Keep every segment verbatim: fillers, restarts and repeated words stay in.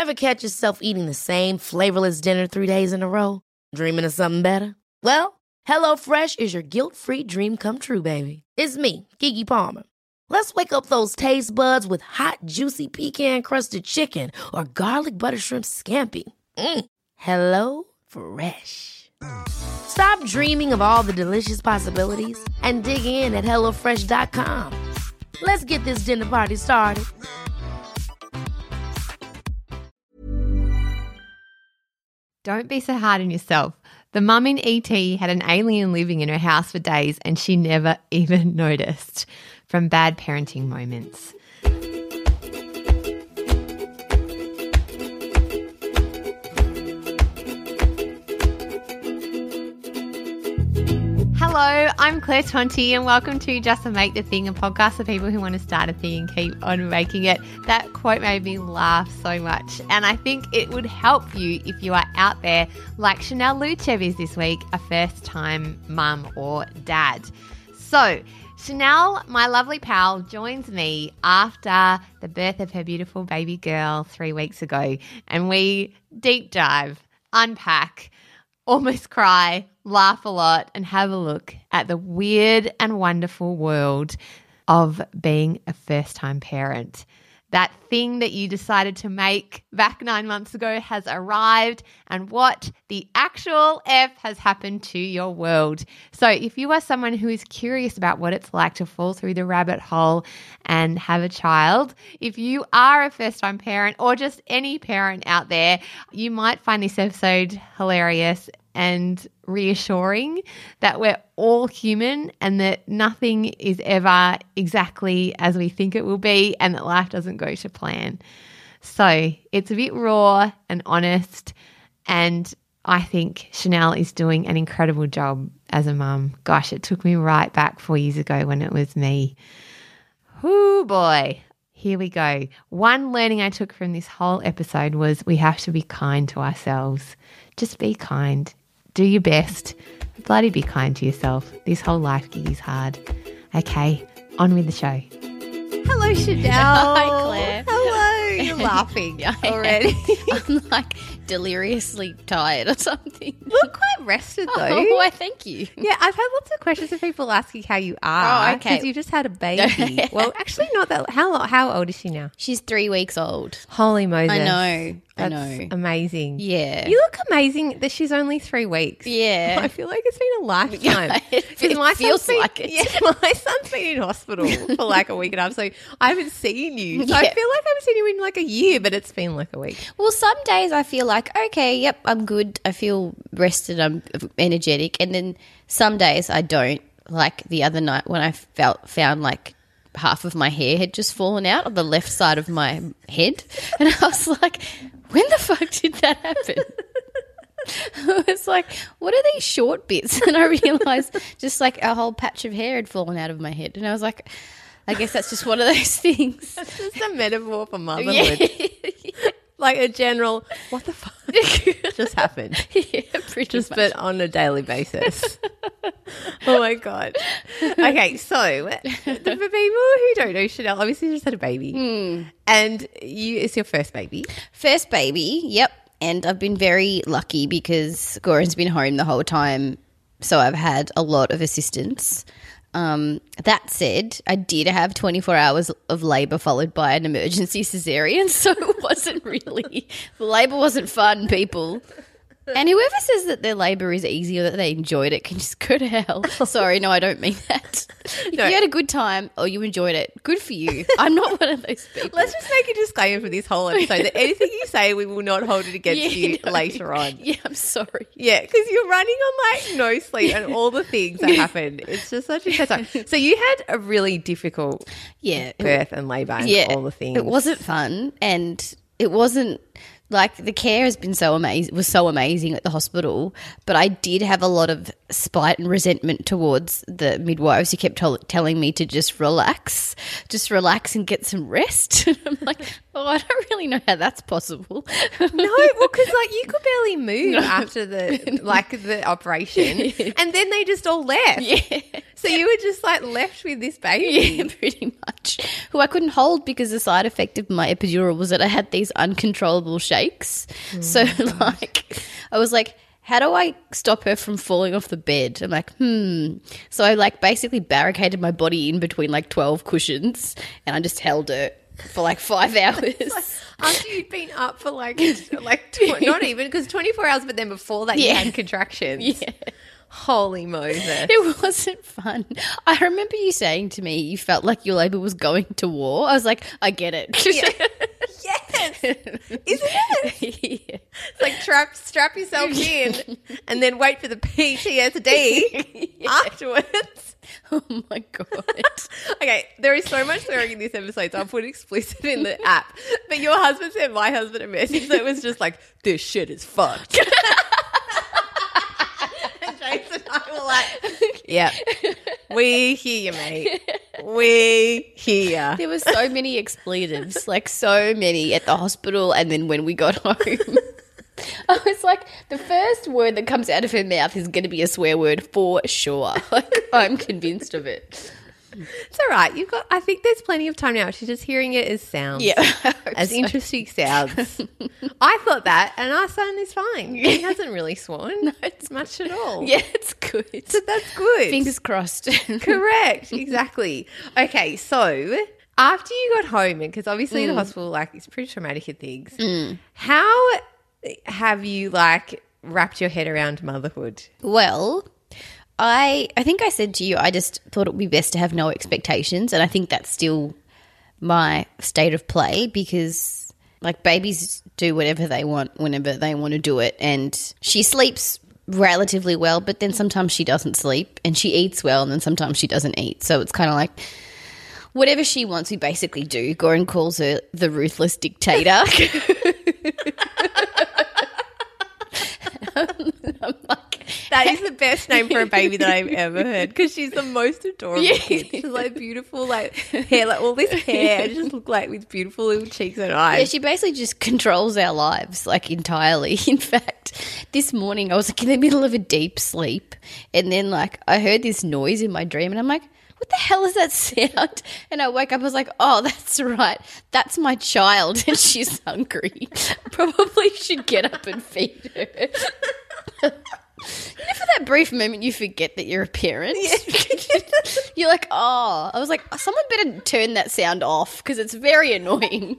Ever catch yourself eating the same flavorless dinner three days in a row? Dreaming of something better? Well, HelloFresh is your guilt-free dream come true, baby. It's me, Keke Palmer. Let's wake up those taste buds with hot, juicy pecan-crusted chicken or garlic butter shrimp scampi. Mm. Hello Fresh. Stop dreaming of all the delicious possibilities and dig in at hello fresh dot com. Let's get this dinner party started. Don't be so hard on yourself. The mum in E T had an alien living in her house for days and she never even noticed. From bad parenting moments. Hello, I'm Claire Tonti and welcome to Just to Make the Thing, a podcast for people who want to start a thing and keep on making it. That quote made me laugh so much and I think it would help you if you are out there like Chanel Luchev is this week, a first-time mum or dad. So, Chanel, my lovely pal, joins me after the birth of her beautiful baby girl three weeks ago and we deep dive, unpack, almost cry, laugh a lot and have a look at the weird and wonderful world of being a first-time parent. That thing that you decided to make back nine months ago has arrived and what the actual F has happened to your world. So if you are someone who is curious about what it's like to fall through the rabbit hole and have a child, if you are a first-time parent or just any parent out there, you might find this episode hilarious and reassuring that we're all human and that nothing is ever exactly as we think it will be and that life doesn't go to plan. So it's a bit raw and honest and I think Chanel is doing an incredible job as a mum. Gosh, it took me right back four years ago when it was me. Whoo boy. Here we go. One learning I took from this whole episode was we have to be kind to ourselves. Just be kind. Do your best. Bloody be kind to yourself. This whole life gig is hard. Okay, on with the show. Hello, Chanel. Hi, Claire. Hello. You're laughing already. I'm like deliriously tired or something. You look quite rested though. Oh, why, thank you. Yeah, I've had lots of questions of people asking how you are. Oh, okay. Because you just had a baby. Well, actually not that. How how old is she now? She's three weeks old. Holy Moses. I know. That's I know. amazing. Yeah. You look amazing that she's only three weeks. Yeah. I feel like it's been a lifetime. Yeah, it, it my feels son's been, like it. Yeah, my son's been in hospital for like a week and a half, so I haven't seen you. So Yeah. I feel like I haven't seen you in like a year, but it's been like a week. Well, some days I feel like, okay, yep, I'm good. I feel rested. I'm energetic. And then some days I don't. Like the other night when I felt found like half of my hair had just fallen out on the left side of my head. And I was like, when the fuck did that happen? I was like, what are these short bits? And I realised just like a whole patch of hair had fallen out of my head. And I was like, I guess that's just one of those things. That's just a metaphor for motherhood. Yeah. Like a general, what the fuck just happened? Yeah, pretty Just much. but on a daily basis. Oh my God. Okay, so for people who don't know, Chanel obviously just had a baby. Hmm. And you it's your first baby. First baby, yep. And I've been very lucky because Goran's been home the whole time, so I've had a lot of assistance. Um, that said, I did have twenty-four hours of labour followed by an emergency cesarean, so it wasn't really – labour wasn't fun, people. And whoever says that their labour is easy or that they enjoyed it can just go to hell. Sorry, no, I don't mean that. If No. you had a good time or you enjoyed it, good for you. I'm not one of those people. Let's just make a disclaimer for this whole episode that anything you say, we will not hold it against Yeah, you no. later on. Yeah, I'm sorry. Yeah, because you're running on like no sleep and all the things that happen. It's just such a intense time. So you had a really difficult Yeah. it- birth and labour and yeah, all the things. It wasn't fun, and it wasn't like the care has been so amazing. Was so amazing at the hospital, but I did have a lot of spite and resentment towards the midwives who kept tell- telling me to just relax, just relax and get some rest. And I'm like, oh, I don't really know how that's possible. No, well, because like you could barely move after the like the operation, and then they just all left. Yeah. So you were just like left with this baby. Yeah, pretty much. Who I couldn't hold because the side effect of my epidural was that I had these uncontrollable shakes. Oh so like I was like, how do I stop her from falling off the bed? I'm like, hmm. So I like basically barricaded my body in between like twelve cushions and I just held her for like five hours. Like, after you'd been up for like, like tw- not even, because twenty-four hours, but then before that Yeah. you had contractions. Yeah. Holy Moses. It wasn't fun. I remember you saying to me you felt like your labour was going to war. I was like, I get it. Yeah. Yes. Isn't it? Yeah. It's like trap, strap yourself in and then wait for the P T S D Yeah. afterwards. Oh my God. Okay, there is so much swearing in this episode, so I'll put explicit in the app. But your husband sent my husband a message that was just like, this shit is fucked. And Jason and I were like, yeah, we hear you, mate. We hear. There were so many expletives, like so many at the hospital and then when we got home. I was like, the first word that comes out of her mouth is going to be a swear word for sure. Like, I'm convinced of it. It's all right. You've got. I think there's plenty of time now. She's just hearing it as sounds. Yeah. As so. interesting sounds. I thought that, and our son is fine. He hasn't really sworn. No, it's much at all. Yeah, it's good. So that's good. Fingers crossed. Correct. Exactly. Okay, so after you got home, because obviously Mm. the hospital, like, it's pretty traumatic and things, mm. how have you, like, wrapped your head around motherhood? Well, I I think I said to you I just thought it would be best to have no expectations, and I think that's still my state of play because, like, babies do whatever they want whenever they want to do it, and she sleeps relatively well, but then sometimes she doesn't sleep, and she eats well, and then sometimes she doesn't eat. So it's kind of like whatever she wants, we basically do. Goran calls her the ruthless dictator. I'm like, that is the best name for a baby that I've ever heard because she's the most adorable Yeah. kid. She's like beautiful, like hair, like all this hair. It just look like with beautiful little cheeks and eyes. Yeah, she basically just controls our lives, like, entirely. In fact, this morning I was like in the middle of a deep sleep and then, like, I heard this noise in my dream and I'm like, what the hell is that sound? And I woke up, I was like, oh, that's right. That's my child and she's hungry. Probably should get up and feed her. You know, for that brief moment you forget that you're a parent. Yeah. You're like, oh. I was like, someone better turn that sound off because it's very annoying.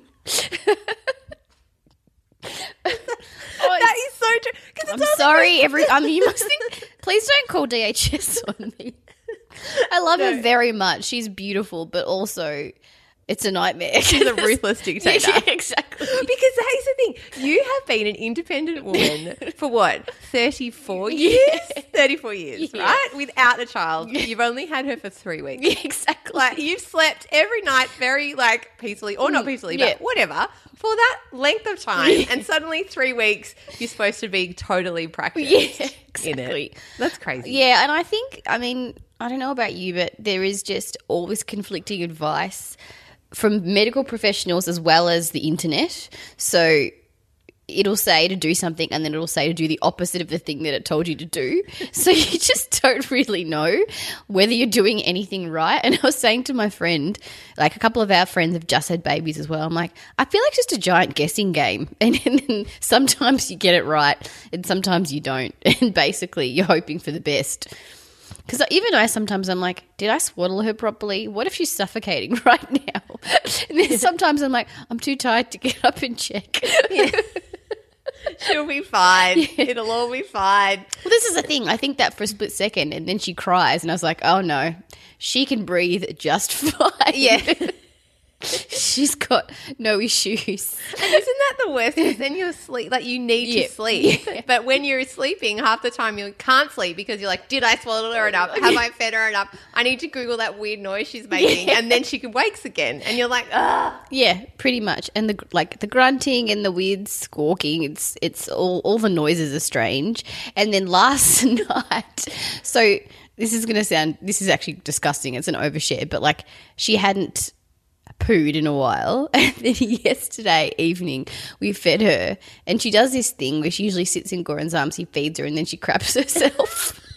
Oh, that is so true. 'Cause I'm it's sorry, every. I mean, you must think. Please don't call D H S on me. I love No. her very much. She's beautiful, but also it's a nightmare. She's a ruthless dictator. Yeah, exactly. Because here's the thing. You have been an independent woman for what, thirty-four years? Yeah. thirty-four years, Yeah. right? Without a child. You've only had her for three weeks. Yeah, exactly. Like, you've slept every night very, like, peacefully, or not peacefully, Yeah. but whatever, for that length of time. And suddenly three weeks, you're supposed to be totally practiced Yeah, in exactly. it. That's crazy. Yeah, and I think, I mean, I don't know about you, but there is just always conflicting advice from medical professionals as well as the internet. So it'll say to do something and then it'll say to do the opposite of the thing that it told you to do. So you just don't really know whether you're doing anything right. And I was saying to my friend, like, a couple of our friends have just had babies as well. I'm like, I feel like it's just a giant guessing game. And, and then sometimes you get it right and sometimes you don't. And basically you're hoping for the best. Because even I sometimes I'm like, did I swaddle her properly? What if she's suffocating right now? And then sometimes I'm like, I'm too tired to get up and check. Yeah. She'll be fine. Yeah. It'll all be fine. Well, this is the thing. I think that for a split second and then she cries and I was like, oh no, she can breathe just fine. Yeah. She's got no issues. And isn't that the worst? Because then you're sleep, like you need Yeah. to sleep. Yeah. But when you're sleeping, half the time you can't sleep because you're like, did I swallow her enough? Have I fed her enough? I need to Google that weird noise she's making. Yeah. And then she wakes again. And you're like, ah. Yeah, pretty much. And the like the grunting and the weird squawking, it's it's all all the noises are strange. And then last night, so this is going to sound this is actually disgusting. It's an overshare, but like she hadn't pooed in a while, and then yesterday evening we fed her and she does this thing where she usually sits in Goran's arms, he feeds her and then she craps herself.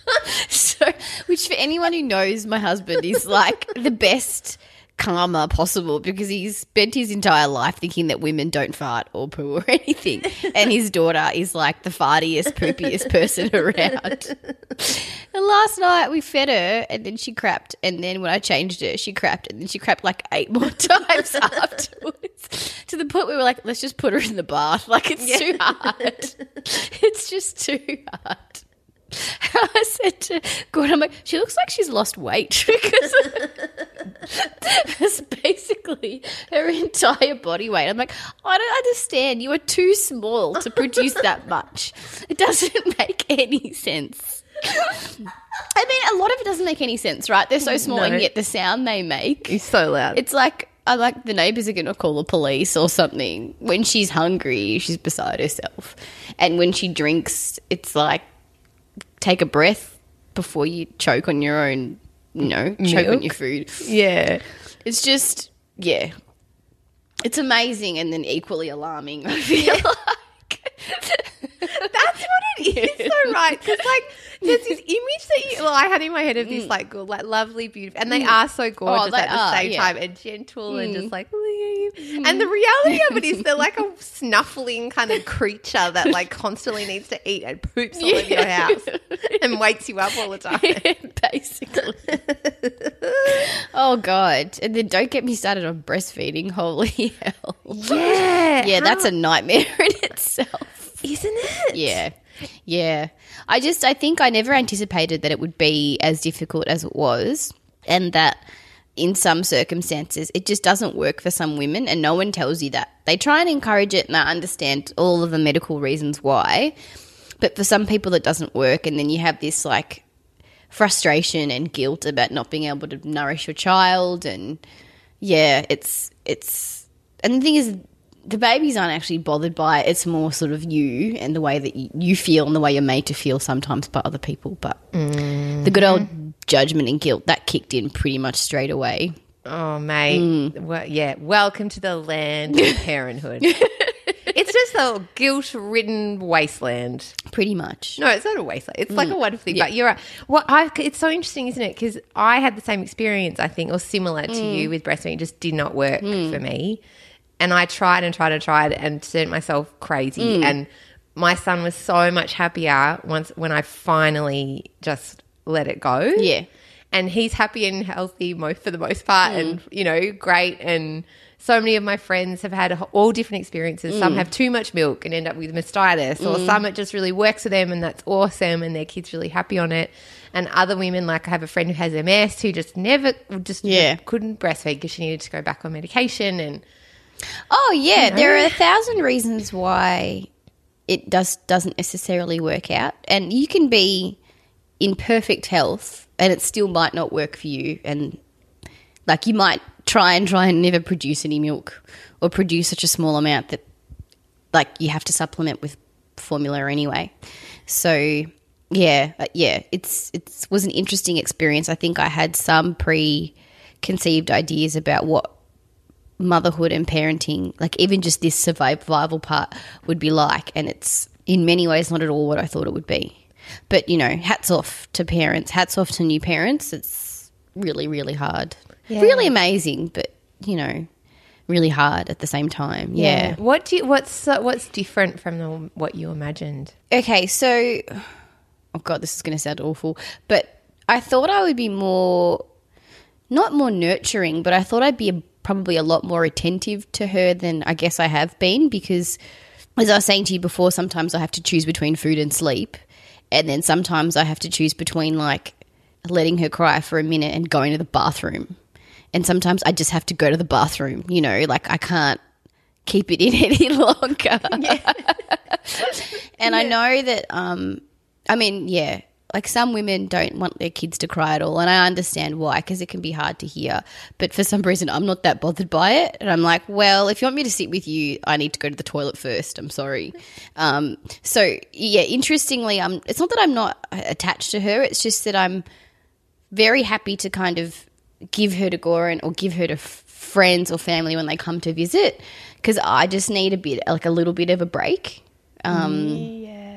So, which for anyone who knows my husband is like the best karma possible because he's spent his entire life thinking that women don't fart or poo or anything. And his daughter is like the fartiest, poopiest person around. And last night we fed her and then she crapped. And then when I changed her, she crapped. And then she crapped like eight more times afterwards to the point where we were like, let's just put her in the bath. Like it's yeah. too hard. It's just too hard. I said to Gordon, I'm like, she looks like she's lost weight because that's basically her entire body weight. I'm like, I don't understand. You are too small to produce that much. It doesn't make any sense. I mean, a lot of it doesn't make any sense, right? They're so small, no. And yet the sound they make is so loud. It's like, I like the neighbours are going to call the police or something. When she's hungry, she's beside herself. And when she drinks, it's like, take a breath before you choke on your own, you know, Milk. choke on your food. Yeah. It's just, yeah. It's amazing and then equally alarming, I feel yeah. like. That's what it is, so right. Because, like, there's this image that you, well, I had in my head of this, mm. like, good, like, lovely, beautiful, and they mm. are so gorgeous oh, at the are, same yeah. time and gentle mm. and just like, mm. and the reality of it is they're like a snuffling kind of creature that, like, constantly needs to eat and poops all yeah. over your house and wakes you up all the time. Yeah, basically. Oh, God. And then don't get me started on breastfeeding. Holy hell. Yeah. Yeah, that's a nightmare in itself. Isn't it? Yeah. Yeah. I just, I think I never anticipated that it would be as difficult as it was, and that in some circumstances it just doesn't work for some women, and no one tells you that. They try and encourage it, and I understand all of the medical reasons why, but for some people it doesn't work, and then you have this like frustration and guilt about not being able to nourish your child, and yeah, it's, it's, and the thing is, the babies aren't actually bothered by it. It's more sort of you and the way that you, you feel and the way you're made to feel sometimes by other people. But mm-hmm. the good old judgment and guilt, that kicked in pretty much straight away. Oh, mate. Mm. Well, yeah, welcome to the land of parenthood. It's just a guilt-ridden wasteland. Pretty much. No, it's not a wasteland. It's mm. like a wonderful thing. Yeah. But you're right. Well, I, it's so interesting, isn't it? Because I had the same experience, I think, or similar to mm. you with breastfeeding. It just did not work mm. for me. And I tried and tried and tried and turned myself crazy. Mm. And my son was so much happier once when I finally just let it go. Yeah. And he's happy and healthy most for the most part mm. and, you know, great. And so many of my friends have had all different experiences. Mm. Some have too much milk and end up with mastitis, mm. or some it just really works for them and that's awesome and their kid's really happy on it. And other women, like I have a friend who has M S who just never, just yeah. couldn't breastfeed because she needed to go back on medication and – Oh, yeah. You know? There are a thousand reasons why it does, doesn't necessarily work out. And you can be in perfect health and it still might not work for you. And, like, you might try and try and never produce any milk or produce such a small amount that, like, you have to supplement with formula anyway. So, yeah, uh, yeah, it's it's was an interesting experience. I think I had some preconceived ideas about what motherhood and parenting, like even just this survival part would be like, and it's in many ways not at all what I thought it would be. But, you know, hats off to parents, hats off to new parents. It's really, really hard. Yeah. Really amazing, but, you know, really hard at the same time. Yeah. yeah. What do you, what's uh, what's different from the, what you imagined? Okay, so oh God, this is going to sound awful, but I thought I would be more, not more nurturing, but I thought I'd be a probably a lot more attentive to her than I guess I have been, because as I was saying to you before, sometimes I have to choose between food and sleep, and then sometimes I have to choose between like letting her cry for a minute and going to the bathroom, and sometimes I just have to go to the bathroom, you know, like I can't keep it in any longer. Yeah. And yeah. I know that um I mean yeah like some women don't want their kids to cry at all, and I understand why, because it can be hard to hear. But for some reason, I'm not that bothered by it. And I'm like, well, if you want me to sit with you, I need to go to the toilet first. I'm sorry. Um, so, yeah, interestingly, um, it's not that I'm not attached to her. It's just that I'm very happy to kind of give her to Goran or give her to f- friends or family when they come to visit, because I just need a bit, like a little bit of a break. Um, yeah.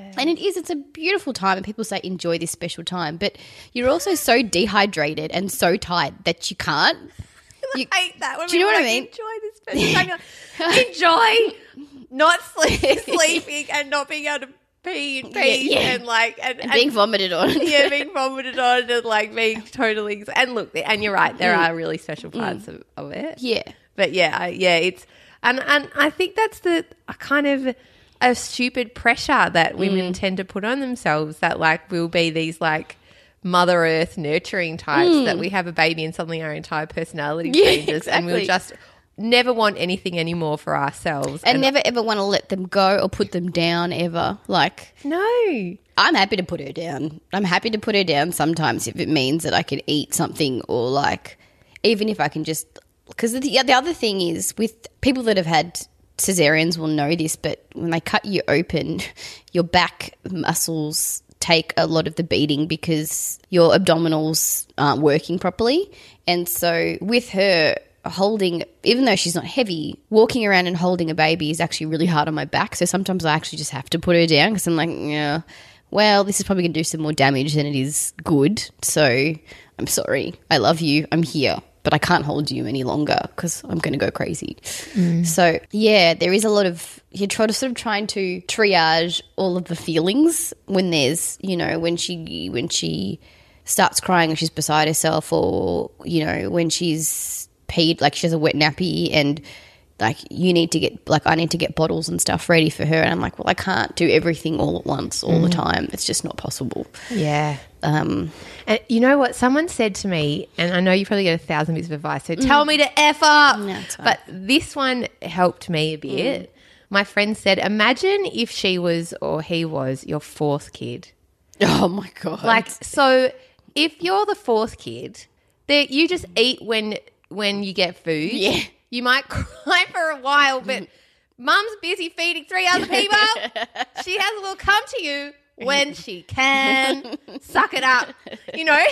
And it is, it's a beautiful time, and people say enjoy this special time, but you're also so dehydrated and so tired that you can't. You, I hate that. When do you know what like, I mean? Enjoy this special time. Enjoy not sleep, sleeping and not being able to pee in peace Yeah, yeah. and like and, and being and, vomited on. yeah, being vomited on and like being totally and look, and you're right, there are really special parts of, of it. Yeah. But yeah, I- yeah, it's and and I think that's the a kind of a stupid pressure that women tend to put on themselves, that like we'll be these like Mother Earth nurturing types, that we have a baby and suddenly our entire personality Yeah, changes and we'll exactly. just never want anything anymore for ourselves. And never ever want to let them go or put them down ever. Like, no. I'm happy to put her down. I'm happy to put her down sometimes if it means that I can eat something, or like even if I can just – because the, the other thing is with people that have had cesareans will know this, but when they cut you open, your back muscles take a lot of the beating because your abdominals aren't working properly. And so with her holding, even though she's not heavy, walking around and holding a baby is actually really hard on my back. So sometimes I actually just have to put her down because I'm like, yeah, well, this is probably going to do some more damage than it is good. So I'm sorry. I love you. I'm here. But I can't hold you any longer because I'm going to go crazy. Mm. So, yeah, there is a lot of – you're trying to sort of trying to triage all of the feelings when there's, you know, when she when she starts crying and she's beside herself, or, you know, when she's peed, like she has a wet nappy and – like you need to get, like I need to get bottles and stuff ready for her. And I'm like, well, I can't do everything all at once, all mm. the time. It's just not possible. Yeah. Um, and you know what? Someone said to me, and I know you probably get a thousand bits of advice, so tell mm. me to F up. No, it's fine. But this one helped me a bit. Mm. My friend said, imagine if she was or he was your fourth kid. Oh, my God. Like, so if you're the fourth kid, that you just eat when when you get food. Yeah. You might cry for a while, but mum's busy feeding three other people. She has a little come to you when she can. Suck it up, you know.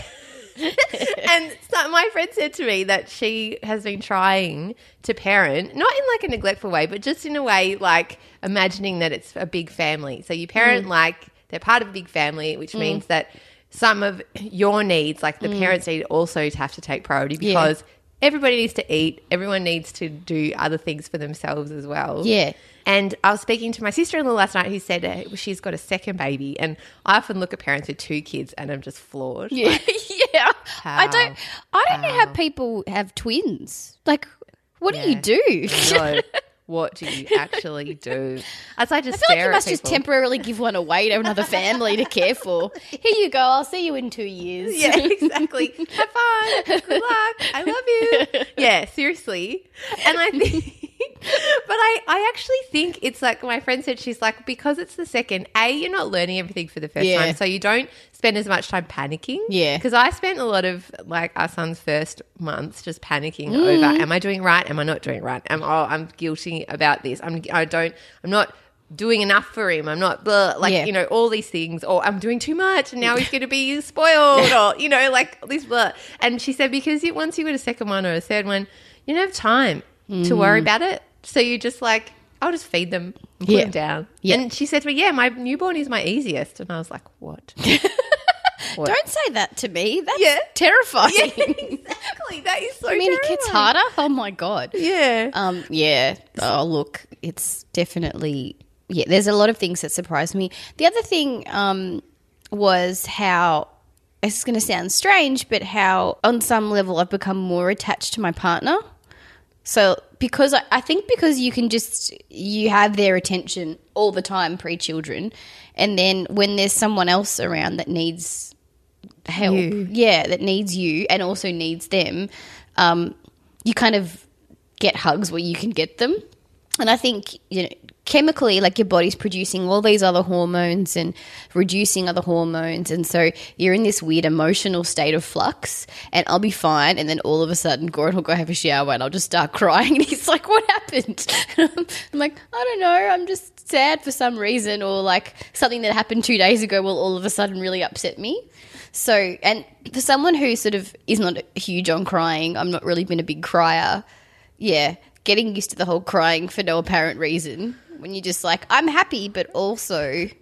And so my friend said to me that she has been trying to parent, not in like a neglectful way, but just in a way like imagining that it's a big family. So you parent mm. like they're part of a big family, which mm. means that some of your needs, like the mm. parents need also to have to take priority because yeah. everybody needs to eat. Everyone needs to do other things for themselves as well. Yeah. And I was speaking to my sister-in-law last night who said uh, she's got a second baby, and I often look at parents with two kids and I'm just floored. Yeah. Like, yeah. how, I don't I don't how? know how people have twins. Like, what Yeah. do you do? No. What do you actually do? As I just I feel like stare you at must just people. temporarily give one away to another family to care for. Here you go. I'll see you in two years. Yeah, exactly. Have fun. Good luck. I love you. Yeah, seriously. And I think, but I, I actually think it's like my friend said, she's like, because it's the second, A, you're not learning everything for the first Yeah. time. So you don't spend as much time panicking. Yeah. Because I spent a lot of like our son's first months just panicking over, am I doing right? Am I not doing right? Am, oh, I'm guilty about this. I'm, I don't, I'm not doing enough for him. I'm not blah, like, Yeah. you know, all these things, or I'm doing too much and now he's going to be spoiled, or, you know, like this blah. And she said, because you, once you get a second one or a third one, you don't have time mm. to worry about it. So you just like, I'll just feed them and put Yeah. them down. Yeah. And she said to me, yeah, my newborn is my easiest. And I was like, what? What? Don't say that to me. That's Yeah. terrifying. Yeah, exactly. That is so You mean it terrifying. gets harder? Oh, my God. Yeah. Um, yeah. Oh, look, it's definitely – yeah, there's a lot of things that surprised me. The other thing um, was how – it's going to sound strange, but how on some level I've become more attached to my partner. So because I, I think because you can just – you have their attention all the time pre-children, and then when there's someone else around that needs help, You. yeah, that needs you and also needs them, um, you kind of get hugs where you can get them. And I think, you know, chemically, like your body's producing all these other hormones and reducing other hormones. And so you're in this weird emotional state of flux, and I'll be fine. And then all of a sudden, Gordon will go have a shower and I'll just start crying. And he's like, what happened? I'm like, I don't know. I'm just sad for some reason, or like something that happened two days ago will all of a sudden really upset me. So, and for someone who sort of is not huge on crying, I'm not really been a big crier. Yeah. Getting used to the whole crying for no apparent reason, when you're just like, I'm happy, but also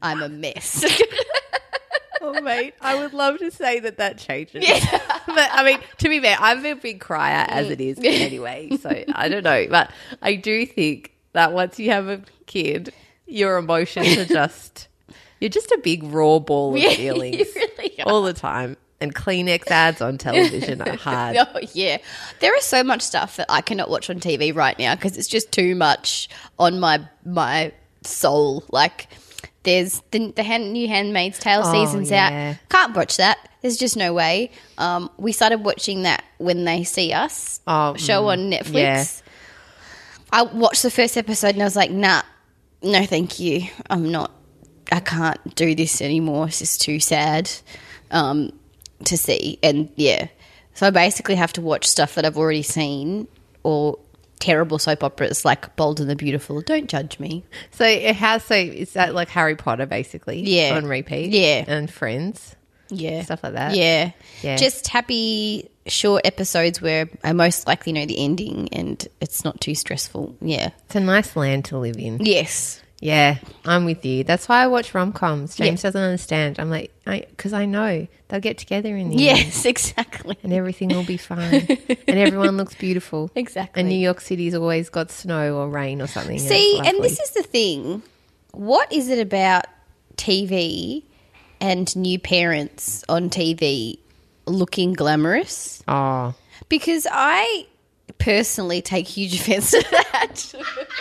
I'm a mess. Oh, mate, I would love to say that that changes. Yeah. But, I mean, to be fair, I'm a big crier as it is anyway, so I don't know. But I do think that once you have a kid, your emotions are just, you're just a big raw ball of Yeah, feelings you really are. all the time. And Kleenex ads on television are hard. Oh, yeah. There is so much stuff that I cannot watch on T V right now because it's just too much on my my soul. Like, there's the, the hand, new Handmaid's Tale Oh, season's yeah. out. Can't watch that. There's just no way. Um, we started watching that When They See Us Oh, show mm, on Netflix. yeah. I watched the first episode and I was like, nah, no thank you. I'm not, I can't do this anymore. It's just too sad um, to see. And, yeah, so I basically have to watch stuff that I've already seen or terrible soap operas like Bold and the Beautiful. Don't judge me. So it has, so is that like Harry Potter basically? Yeah. On repeat? Yeah. And Friends? Yeah. Stuff like that? Yeah. Yeah. Just happy short episodes where I most likely know the ending and it's not too stressful. Yeah. It's a nice land to live in. Yes. Yeah, I'm with you. That's why I watch rom-coms. James Yeah. doesn't understand. I'm like, because I, I know they'll get together in the end. Yes, exactly. And everything will be fine. And everyone looks beautiful. Exactly. And New York City's always got snow or rain or something. and See, it's and lovely. this is the thing. What is it about T V and new parents on T V looking glamorous? Oh. Because I personally take huge offense to that.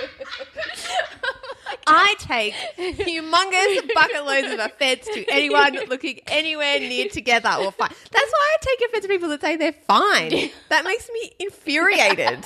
I take humongous bucket loads of offence to anyone looking anywhere near together or fine. That's why I take offence to people that say they're fine. That makes me infuriated.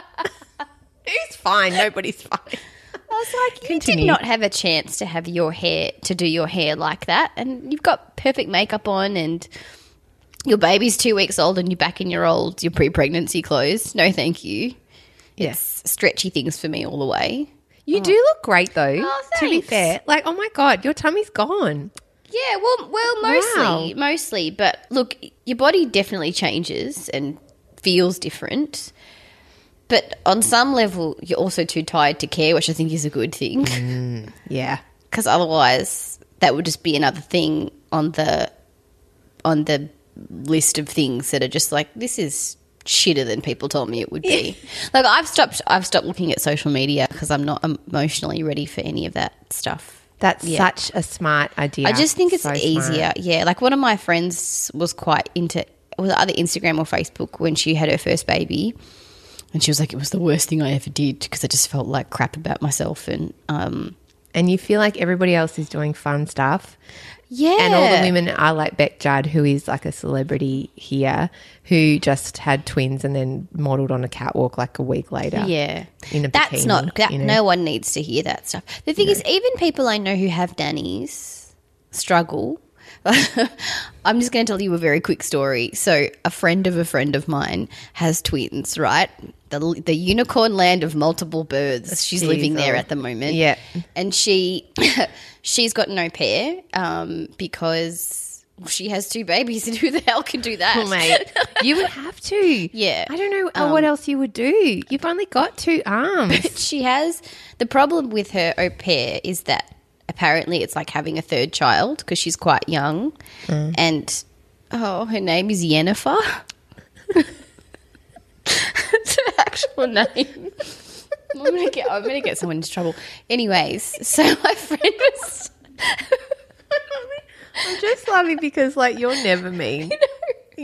Who's fine? Nobody's fine. I was like, you Continue. did not have a chance to have your hair, to do your hair like that. And you've got perfect makeup on and your baby's two weeks old and you're back in your old, your pre-pregnancy clothes. No, thank you. Yes. It's stretchy things for me all the way. You do look great though, Oh, to be thanks. fair. Like, oh my God, your tummy's gone. Yeah, well, well, mostly, Wow. mostly. But look, your body definitely changes and feels different. But on some level, you're also too tired to care, which I think is a good thing. Yeah. Because otherwise, that would just be another thing on the on the list of things that are just like, this is shitter than people told me it would be. Like, I've stopped. I've stopped looking at social media because I'm not emotionally ready for any of that stuff. That's Yeah. such a smart idea. I just think it's So easier. smart. Yeah, like one of my friends was quite into, was it either Instagram or Facebook when she had her first baby, and she was like, it was the worst thing I ever did because I just felt like crap about myself. And um, And you feel like everybody else is doing fun stuff. yeah, And all the women are like Beck Judd, who is like a celebrity here, who just had twins and then modelled on a catwalk like a week later. yeah, In a that's bikini, not that. you know? No one needs to hear that stuff. The thing is, even people I know who have nannies struggle. I'm just going to tell you a very quick story. So, a friend of a friend of mine has twins, right? The the unicorn land of multiple births. She's Jeez, living there oh. at the moment. Yeah. and she she's got no pair um, because she has two babies, and who the hell can do that? Oh, mate, you would have to. Yeah. I don't know Um, what else you would do. You've only got two arms. She has the problem with her au pair is that apparently it's like having a third child because she's quite young, and oh, her name is Yennefer. It's her actual name. I'm gonna get. I'm gonna get someone into trouble. Anyways, so my friend was. I'm just laughing because, like, you're never mean. I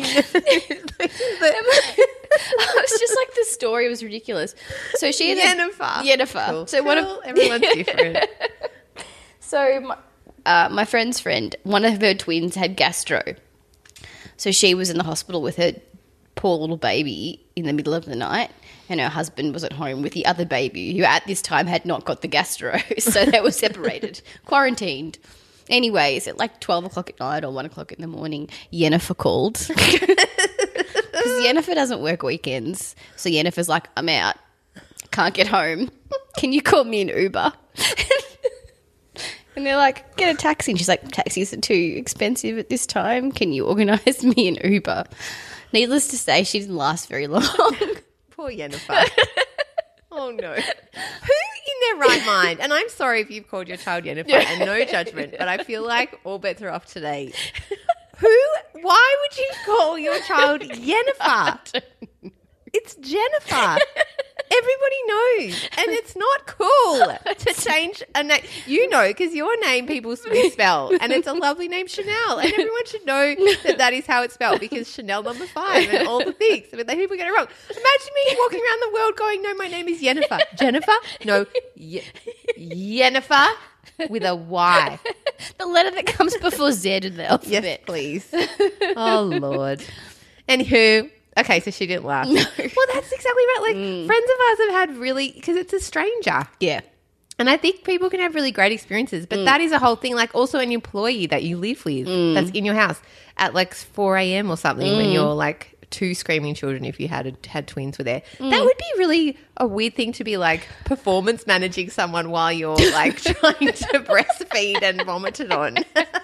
was just like, the story was ridiculous. So she had a- Yennefer. Yennefer. Cool. So one of Cool. Everyone's different. So my, uh, my friend's friend, one of her twins had gastro. So she was in the hospital with her poor little baby in the middle of the night, and her husband was at home with the other baby who at this time had not got the gastro. So they were separated, quarantined. Anyways, at like twelve o'clock at night or one o'clock in the morning, Yennefer called. Because Yennefer doesn't work weekends. So Yennefer's like, I'm out. Can't get home. Can you call me an Uber? And they're like, get a taxi. And she's like, taxis are too expensive at this time. Can you organise me an Uber? Needless to say, she didn't last very long. Poor Yennefer. Oh, no. Who in their right mind. And I'm sorry if you've called your child Jennifer and no judgment, but I feel like all bets are off today. Who, why would you call your child Jennifer? It's Jennifer. Everybody knows. And it's not cool to change a name. You know, because your name people misspell, and it's a lovely name, Chanel. And everyone should know that that is how it's spelled, because Chanel number five and all the things. But then people get it wrong. Imagine me walking around the world going, no, my name is Jennifer. Jennifer? No, Ye- Jennifer with a Y. The letter that comes before Z in the alphabet. Yes, please. Oh, Lord. Anywho, okay, so she didn't laugh. No. Well, that's exactly right. Like, mm. friends of ours have had really, because it's a stranger. Yeah. And I think people can have really great experiences, but mm. that is a whole thing. Like, also an employee that you live with mm. that's in your house at like four a.m. or something mm. when you're like two screaming children, if you had had twins were there. Mm. That would be really a weird thing to be like performance managing someone while you're like trying to breastfeed and vomit it on.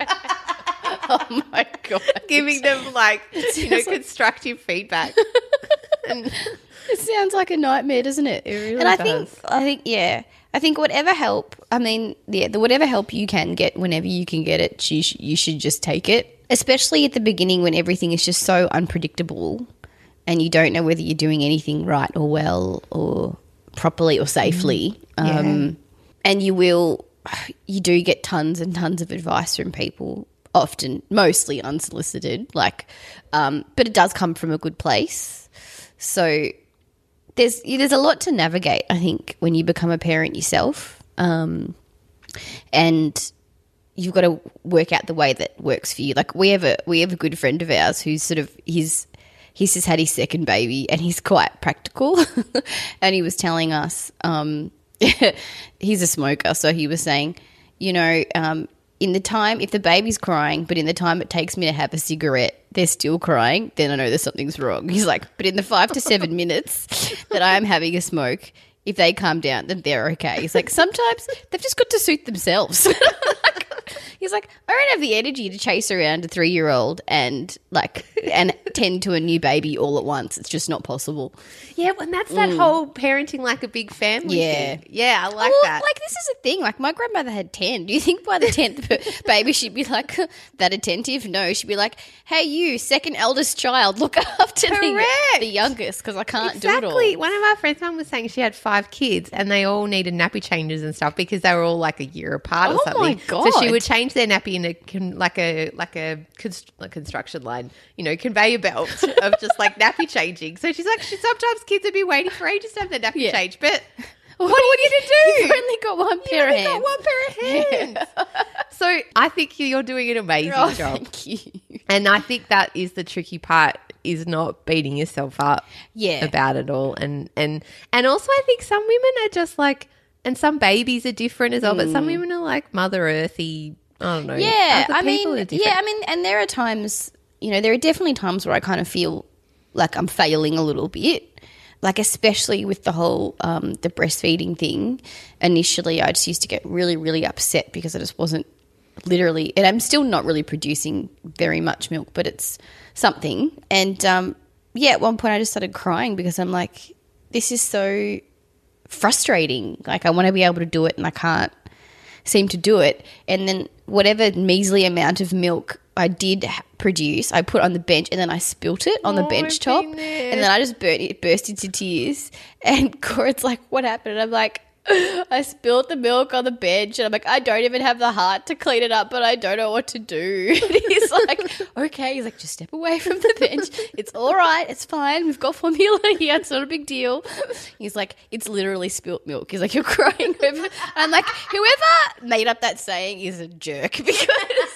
Oh my God. Giving them like, you know, like constructive feedback. And it sounds like a nightmare, doesn't it? It really and I does. think, I think, yeah, I think whatever help, I mean, yeah, the whatever help you can get whenever you can get it, you, sh- you should just take it. Especially at the beginning when everything is just so unpredictable and you don't know whether you're doing anything right or well or properly or safely. Yeah. Um, and you will, you do get tons and tons of advice from people, often, mostly unsolicited, like, um, but it does come from a good place. So there's there's a lot to navigate, I think, when you become a parent yourself, um, and you've got to work out the way that works for you. Like we have a we have a good friend of ours who's sort of he's he's just had his second baby and he's quite practical, and he was telling us um, he's a smoker, so he was saying, you know. Um, In the time, if the baby's crying, but in the time it takes me to have a cigarette, they're still crying, then I know there's something's wrong. He's like, but in the five to seven minutes that I am having a smoke, if they calm down, then they're okay. He's like, sometimes they've just got to suit themselves. He's like, I don't have the energy to chase around a three-year-old and like and tend to a new baby all at once. It's just not possible. Yeah, and that's that mm. whole parenting like a big family yeah. thing. Yeah, I like well, that. Like this is a thing. Like my grandmother had ten. Do you think by the tenth baby she'd be like that attentive? No, she'd be like, hey, you, second eldest child, look after the, the youngest because I can't exactly. do it all. One of our friends' mum was saying she had five kids and they all needed nappy changes and stuff because they were all like a year apart or oh something. My God. So she would change their nappy in a con- like a like a const- like construction line, you know, conveyor belt of just like nappy changing. So she's like, she, sometimes kids would be waiting for ages to have their nappy yeah. changed, but what are you going to do? You've only got one pair You've of hands. Got one pair of hands. Yeah. So I think you're doing an amazing oh, job. Thank you. And I think that is the tricky part, is not beating yourself up yeah. about it all. And, and, and also I think some women are just like, and some babies are different as well, mm. but some women are like Mother Earthy. I don't know. Yeah, Other I mean, are different. yeah, I mean, and there are times, you know, there are definitely times where I kind of feel like I'm failing a little bit, like especially with the whole um, the breastfeeding thing. Initially, I just used to get really, really upset because I just wasn't literally, and I'm still not really producing very much milk, but it's something. And um, yeah, at one point I just started crying because I'm like, this is so frustrating. Like I want to be able to do it and I can't seem to do it. And then whatever measly amount of milk I did produce, I put on the bench and then I spilt it on the oh, bench top and then I just burnt it, burst into tears. And Cora's like, what happened? And I'm like, I spilled the milk on the bench and I'm like, I don't even have the heart to clean it up, but I don't know what to do. And he's like, okay. He's like, just step away from the bench. It's all right. It's fine. We've got formula here. It's not a big deal. He's like, it's literally spilt milk. He's like, you're crying over. I'm like, whoever made up that saying is a jerk because...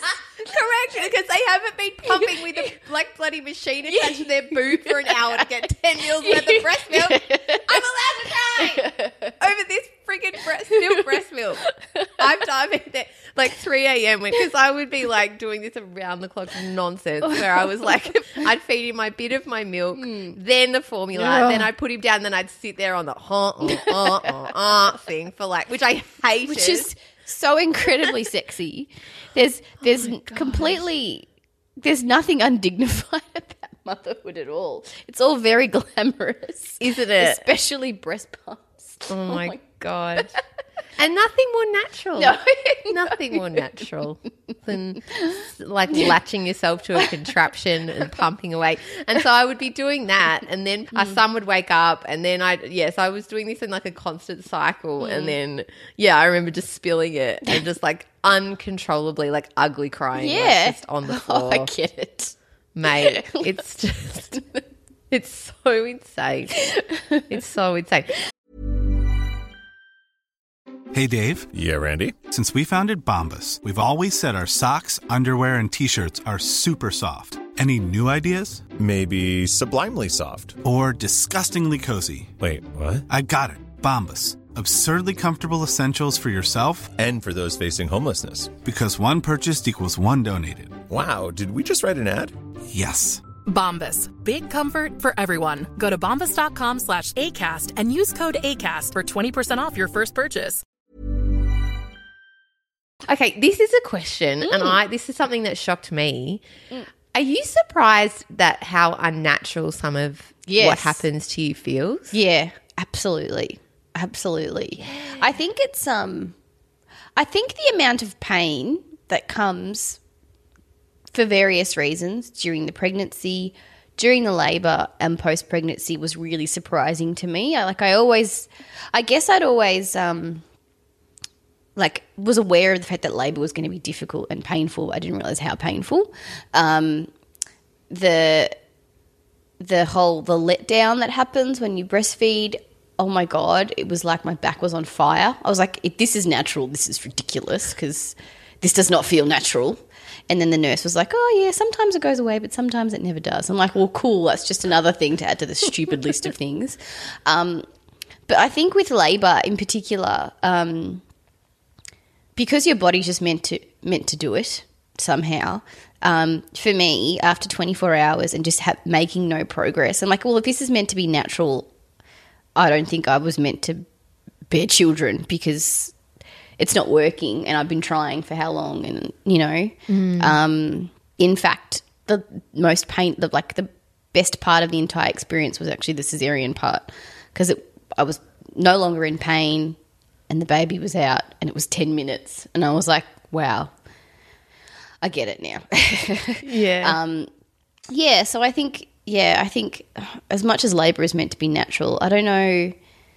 Correct, because they haven't been pumping with a like bloody machine attached to their boob for an hour to get ten mils worth of breast milk. I'm allowed to cry over this freaking breast, milk breast milk. I'm diving there like three a.m. because I would be like doing this around the clock nonsense where I was like, I'd feed him my bit of my milk, mm. then the formula, oh. then I'd put him down, then I'd sit there on the uh, uh, uh, uh, uh, thing for like, which I hated. Which is so incredibly sexy. There's there's oh completely there's nothing undignified about motherhood at all. It's all very glamorous, isn't it? Especially breast pumps. Oh my, oh my God. And nothing more natural. No. Nothing more natural than like latching yourself to a contraption and pumping away. And so I would be doing that, and then our son would wake up, and then I yes, I was doing this in like a constant cycle, mm. and then yeah, I remember just spilling it and just like uncontrollably like ugly crying, yeah, like, just on the floor. Oh, I get it, mate. It's just it's so insane. It's so insane. Hey, Dave. Yeah, Randy. Since we founded Bombas, we've always said our socks, underwear, and T-shirts are super soft. Any new ideas? Maybe sublimely soft. Or disgustingly cozy. Wait, what? I got it. Bombas. Absurdly comfortable essentials for yourself and for those facing homelessness. Because one purchased equals one donated. Wow, did we just write an ad? Yes. Bombas. Big comfort for everyone. Go to bombas.com slash ACAST and use code ACAST for twenty percent off your first purchase. Okay, this is a question, mm. and I this is something that shocked me. Mm. Are you surprised that how unnatural some of yes. what happens to you feels? Yeah, absolutely. Absolutely. Yeah. I think it's um I think the amount of pain that comes for various reasons during the pregnancy, during the labour and post-pregnancy was really surprising to me. I, like I always I guess I'd always um like was aware of the fact that labour was going to be difficult and painful. I didn't realise how painful. Um, the the whole the letdown that happens when you breastfeed, oh my God, it was like my back was on fire. I was like, if this is natural, this is ridiculous because this does not feel natural. And then the nurse was like, oh, yeah, sometimes it goes away, but sometimes it never does. I'm like, well, cool, that's just another thing to add to the stupid list of things. Um, but I think with labour in particular, um, because your body's just meant to meant to do it somehow, um, for me, after twenty-four hours and just ha- making no progress, I'm like, well, if this is meant to be natural, I don't think I was meant to bear children because it's not working and I've been trying for how long and, you know. Mm. Um, in fact, the most pain, the, like the best part of the entire experience was actually the cesarean part because I was no longer in pain and the baby was out and it was ten minutes and I was like, wow, I get it now. yeah. Um, yeah, so I think, yeah, I think as much as labour is meant to be natural, I don't know,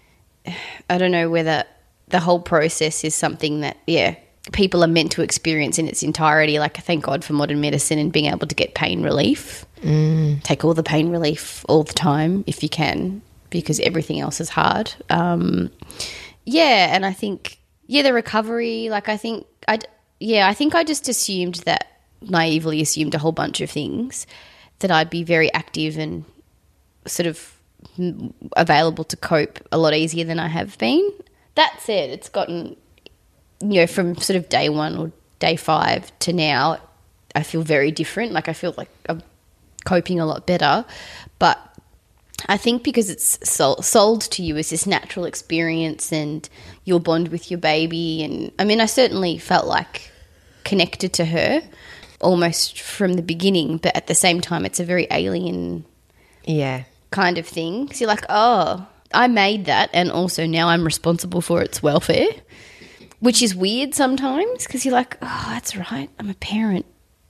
I don't know whether the whole process is something that, yeah, people are meant to experience in its entirety. Like, thank God for modern medicine and being able to get pain relief. Mm. Take all the pain relief all the time if you can because everything else is hard. Um, yeah, and I think, yeah, the recovery, like I think, I yeah, I think I just assumed that, naively assumed a whole bunch of things, that I'd be very active and sort of available to cope a lot easier than I have been. That said, it's gotten, you know, from sort of day one or day five to now, I feel very different. Like I feel like I'm coping a lot better. But I think because it's sold, sold to you as this natural experience and you'll bond with your baby. And I mean, I certainly felt like connected to her almost from the beginning, but at the same time, it's a very alien yeah, kind of thing. Because you're like, oh, I made that and also now I'm responsible for its welfare, which is weird sometimes because you're like, oh, that's right, I'm a parent.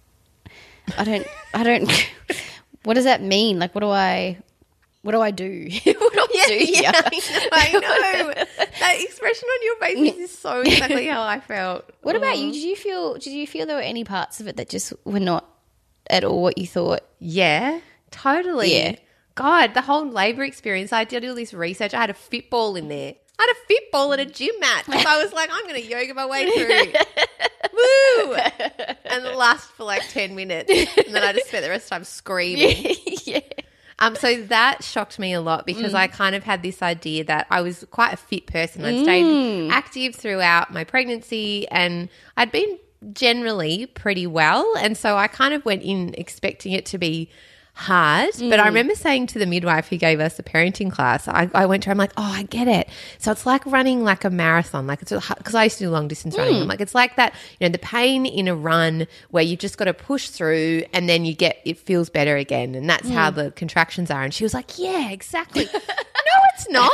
I don't, I don't, what does that mean? Like, what do I, what do I do? what do I yeah, do here? Yeah, I know. I know. That expression on your face is so exactly how I felt. What about oh. you? Did you feel, did you feel there were any parts of it that just were not at all what you thought? Yeah, totally. Yeah. God, the whole labour experience, I did all this research. I had a fit ball in there. I had a fit ball at a gym mat. So I was like, I'm going to yoga my way through. Woo! And it lasted for like ten minutes. And then I just spent the rest of the time screaming. yeah. Um, so that shocked me a lot because mm. I kind of had this idea that I was quite a fit person. I'd stayed mm. active throughout my pregnancy and I'd been generally pretty well. And so I kind of went in expecting it to be hard, mm. but I remember saying to the midwife who gave us a parenting class, I, I went to her, I'm like, oh, I get it. So it's like running like a marathon, like it's because I used to do long distance running. Mm. I'm like, it's like that, you know, the pain in a run where you've just got to push through and then you get, it feels better again. And that's mm. how the contractions are. And she was like, yeah, exactly. No, it's not. That's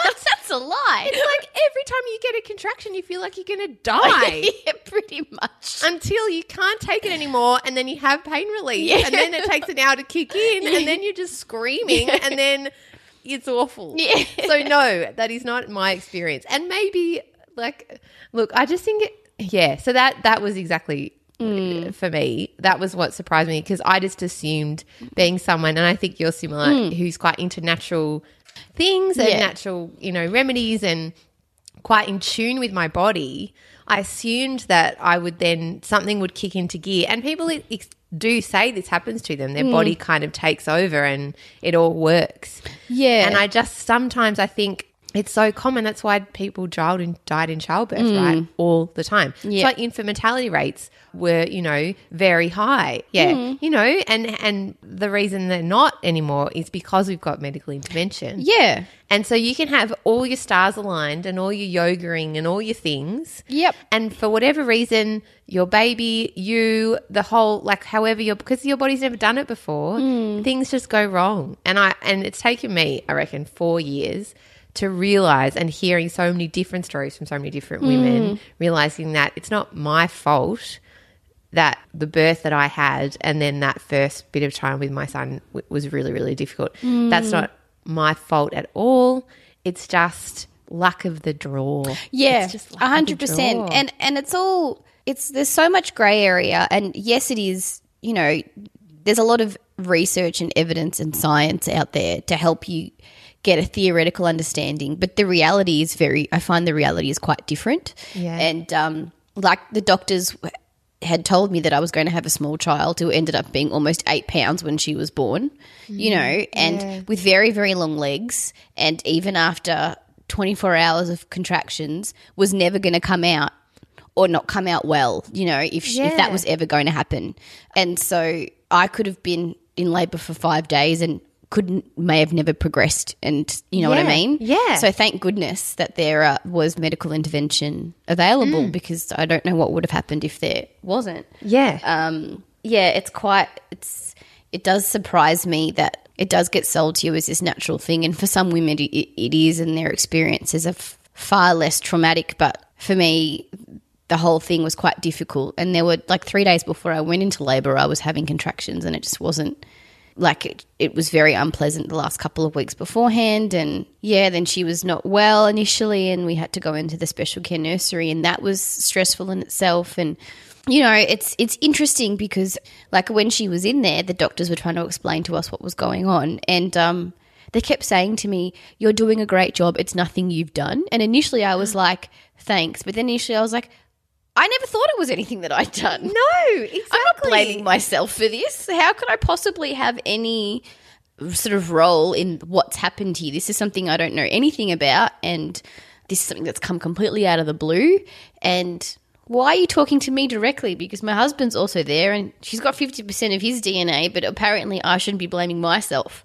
That's a lie. It's like every time you get a contraction, you feel like you're going to die. Yeah, pretty much. Until you can't take it anymore, and then you have pain relief, Yeah. and then it takes an hour to kick in, and then you're just screaming, and then it's awful. Yeah. So no, that is not my experience. And maybe, like, look, I just think, it, yeah. So that that was exactly mm. for me. That was what surprised me, because I just assumed, being someone, and I think you're similar, mm. who's quite into natural things and yeah. natural, you know, remedies, and quite in tune with my body, I assumed that I would then, something would kick into gear. And people ex- do say this happens to them. Their mm. body kind of takes over and it all works. Yeah. And I just, sometimes I think it's so common. That's why people died in, died in childbirth, Mm. right? All the time. Yeah. So like infant mortality rates were, you know, very high. Yeah. Mm. You know, and, and the reason they're not anymore is because we've got medical intervention. Yeah. And so you can have all your stars aligned and all your yogaing and all your things. Yep. And for whatever reason, your baby, you, the whole, like however you're, because your body's never done it before, Mm. things just go wrong. And I, and it's taken me, I reckon, four years to realize, and hearing so many different stories from so many different women, realizing that it's not my fault that the birth that I had and then that first bit of time with my son w- was really, really difficult. Mm. That's not my fault at all. It's just luck of the draw. Yeah, It's just luck a of the hundred percent. draw. And and it's all it's there's so much grey area, and yes, it is. You know, there's a lot of research and evidence and science out there to help you get a theoretical understanding, but the reality is very. I find the reality is quite different. Yeah. And um, like the doctors had told me that I was going to have a small child who ended up being almost eight pounds when she was born, you know, and yeah. with very, very long legs, and even after twenty-four hours of contractions was never going to come out or not come out well, you know, if, she, if that Yeah. was ever going to happen. And so I could have been in labour for five days and couldn't may have never progressed, and you know what I Yeah, mean? yeah. So thank goodness that there uh, was medical intervention available, Mm. because I don't know what would have happened if there wasn't. yeah. Um, yeah, it's quite it's it does surprise me that it does get sold to you as this natural thing, and for some women it, it is, and their experiences are f- far less traumatic. But for me, the whole thing was quite difficult, and there were like three days before I went into labour, I was having contractions, and it just wasn't. Like it, it was very unpleasant the last couple of weeks beforehand, and yeah, then she was not well initially, and we had to go into the special care nursery, and that was stressful in itself. And you know, it's it's interesting because like when she was in there, the doctors were trying to explain to us what was going on, and um, they kept saying to me, "You're doing a great job. It's nothing you've done." And initially, I was like, "Thanks," but then initially, I was like, I never thought it was anything that I'd done. no, exactly. I'm not blaming myself for this. How could I possibly have any sort of role in what's happened here? This is something I don't know anything about, and this is something that's come completely out of the blue. And why are you talking to me directly? Because my husband's also there, and she's got fifty percent of his D N A, but apparently I shouldn't be blaming myself.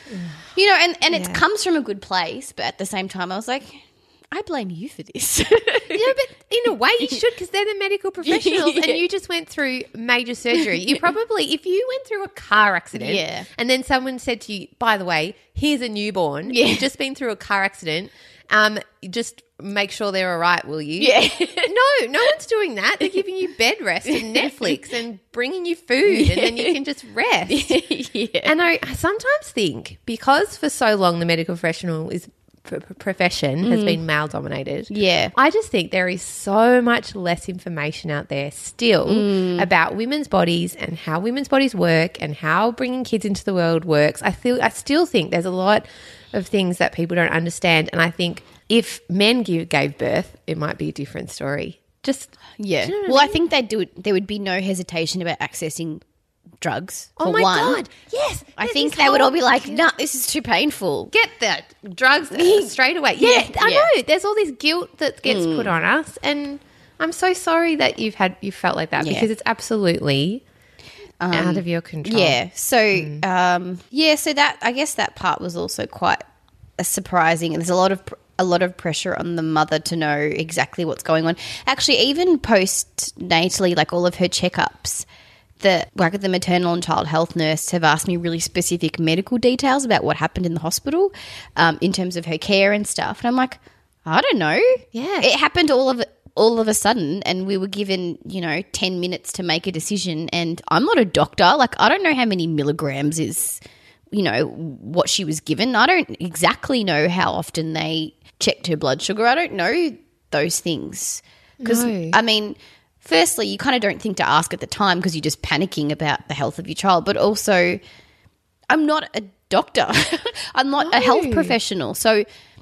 You know, and, and Yeah. it comes from a good place, but at the same time I was like, I blame you for this. Yeah, but in a way you should, because they're the medical professionals Yeah. and you just went through major surgery. You probably, if you went through a car accident Yeah. and then someone said to you, by the way, here's a newborn, Yeah. you've just been through a car accident, um, just make sure they're all right, will you? Yeah. No, no one's doing that. They're giving you bed rest and Netflix and bringing you food, and then you can just rest. Yeah. And I, I sometimes think, because for so long the medical professional is p- p- profession has been male dominated. Yeah. I just think there is so much less information out there still about women's bodies and how women's bodies work and how bringing kids into the world works. I feel I still think there's a lot of things that people don't understand, and I think if men give, gave birth, it might be a different story. Just Yeah. Do you know what I Well, I mean? think they do. There would be no hesitation about accessing drugs. For oh my one. god, yes! I there's think this they would all whole- be like, "No, this is too painful." get that drugs straight away. Yeah, Yeah, I yeah. know. There's all this guilt that gets put on us, and I'm so sorry that you've had you felt like that, Yeah. because it's absolutely out of your control. Yeah. So, Mm. um, yeah. So that I guess that part was also quite uh, surprising, and there's a lot of pr- a lot of pressure on the mother to know exactly what's going on. Actually, even post-natally, like all of her checkups, the like the maternal and child health nurse have asked me really specific medical details about what happened in the hospital, um, in terms of her care and stuff. And I'm like, I don't know. Yeah. It happened all of all of a sudden, and we were given, you know, ten minutes to make a decision, and I'm not a doctor. Like, I don't know how many milligrams is, you know, what she was given. I don't exactly know how often they checked her blood sugar. I don't know those things. Because, No. I mean, firstly, you kind of don't think to ask at the time because you're just panicking about the health of your child. But also, I'm not a doctor. I'm not a health No. professional. So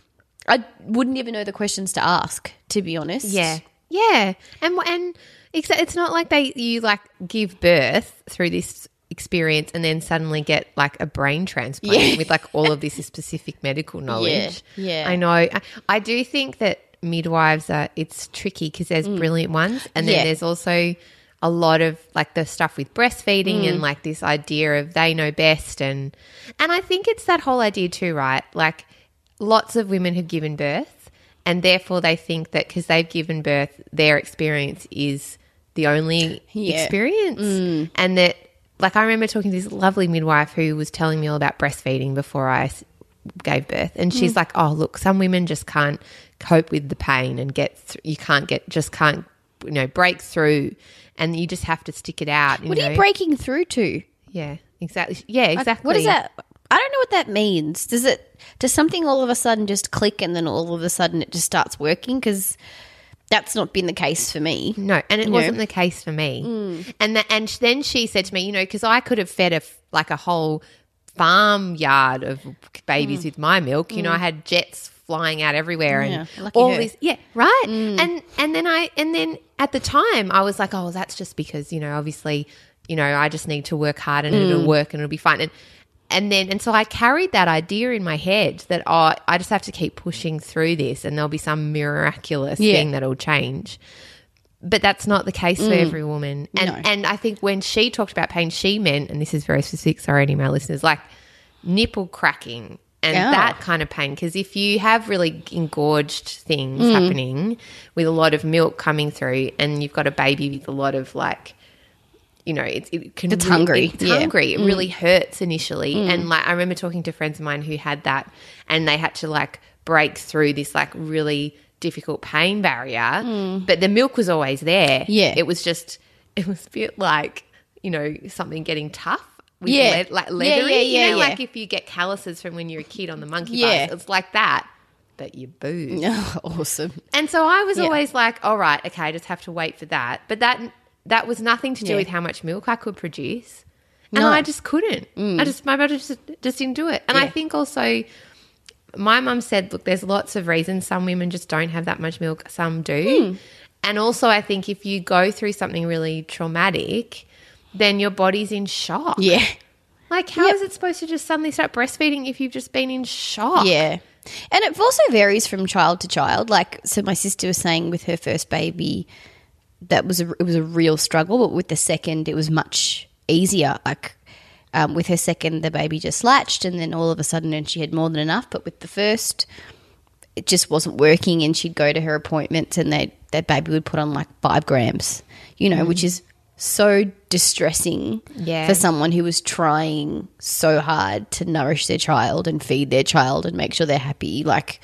I wouldn't even know the questions to ask, to be honest. Yeah, yeah, and and it's, it's not like they you like give birth through this experience and then suddenly get like a brain transplant Yeah. with like all of this specific medical knowledge. yeah. I know. I, I do think that midwives are it's tricky because there's brilliant ones, and then Yeah. there's also a lot of like the stuff with breastfeeding and like this idea of they know best, and and I think it's that whole idea too, right? Like lots of women have given birth, and therefore they think that because they've given birth, their experience is the only Yeah. experience, and that like I remember talking to this lovely midwife who was telling me all about breastfeeding before I s- gave birth, and she's like, "Oh, look, some women just can't cope with the pain and get th- you can't get just can't you know break through, and you just have to stick it out." You What know? are you breaking through to? Yeah, exactly. Yeah, Like, exactly. what is that? I don't know what that means. Does it? Does something all of a sudden just click and then all of a sudden it just starts working? Because that's not been the case for me. No, and it You wasn't know? the case for me. And the, and then she said to me, you know, because I could have fed a f- like a whole farmyard of babies with my milk. You know, I had jets flying out everywhere Yeah, and lucky all her. this. Yeah, right. And and then I and then at the time I was like, oh, well, that's just because you know, obviously, you know, I just need to work hard and it'll work and it'll be fine. And and then and so I carried that idea in my head that oh, I just have to keep pushing through this and there'll be some miraculous Yeah. thing that'll change. But that's not the case for every woman. And No. and I think when she talked about pain, she meant, and this is very specific, sorry, any of my listeners, like nipple cracking and Yeah. that kind of pain. Because if you have really engorged things Mm. happening with a lot of milk coming through and you've got a baby with a lot of like, you know, it, it can It's really- hungry. It's Yeah. Mm. hungry. It really hurts initially. And like I remember talking to friends of mine who had that and they had to like break through this like really difficult pain barrier. But the milk was always there. Mm. Yeah. It was just it was a bit like, you know, something getting tough. With Yeah. lead, like Yeah, leathery, yeah, you yeah, know, yeah. like if you get calluses from when you're a kid on the monkey Yeah. bars, it's like that, but you booze. Awesome. And so I was Yeah. always like, all right, okay, I just have to wait for that. But that that was nothing to do Yeah. with how much milk I could produce. And No. I just couldn't. I just, my body just, just didn't do it. And I Yeah. think also my mum said, look, there's lots of reasons. Some women just don't have that much milk, some do. And also I think if you go through something really traumatic, then your body's in shock. Yeah. Like, how Yep. is it supposed to just suddenly start breastfeeding if you've just been in shock? Yeah. And it also varies from child to child. Like, so my sister was saying with her first baby, that was a, it was a real struggle, but with the second, it was much easier. Like, um, with her second, the baby just latched, and then all of a sudden, and she had more than enough. But with the first, it just wasn't working, and she'd go to her appointments, and they that baby would put on like five grams, you know, which is so distressing Yeah. for someone who was trying so hard to nourish their child and feed their child and make sure they're happy. Like,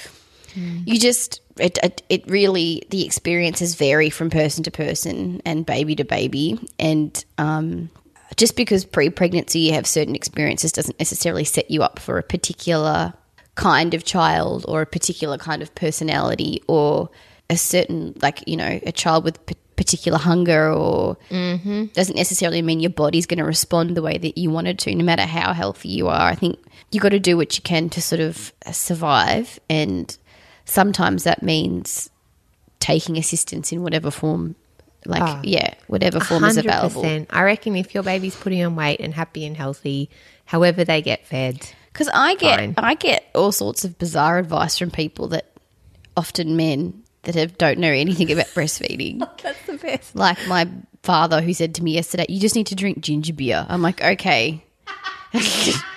you just it, it it really the experiences vary from person to person and baby to baby, and um, just because pre-pregnancy you have certain experiences doesn't necessarily set you up for a particular kind of child or a particular kind of personality or a certain, like, you know, a child with p- particular hunger or doesn't necessarily mean your body's going to respond the way that you wanted to, no matter how healthy you are. I think you got to do what you can to sort of survive, and sometimes that means taking assistance in whatever form, like, yeah, whatever form is available. one hundred percent. I reckon if your baby's putting on weight and happy and healthy, however they get fed. Because I get Fine. I get all sorts of bizarre advice from people that often men that have, don't know anything about breastfeeding. That's the best. Like my father who said to me yesterday, you just need to drink ginger beer. I'm like, okay.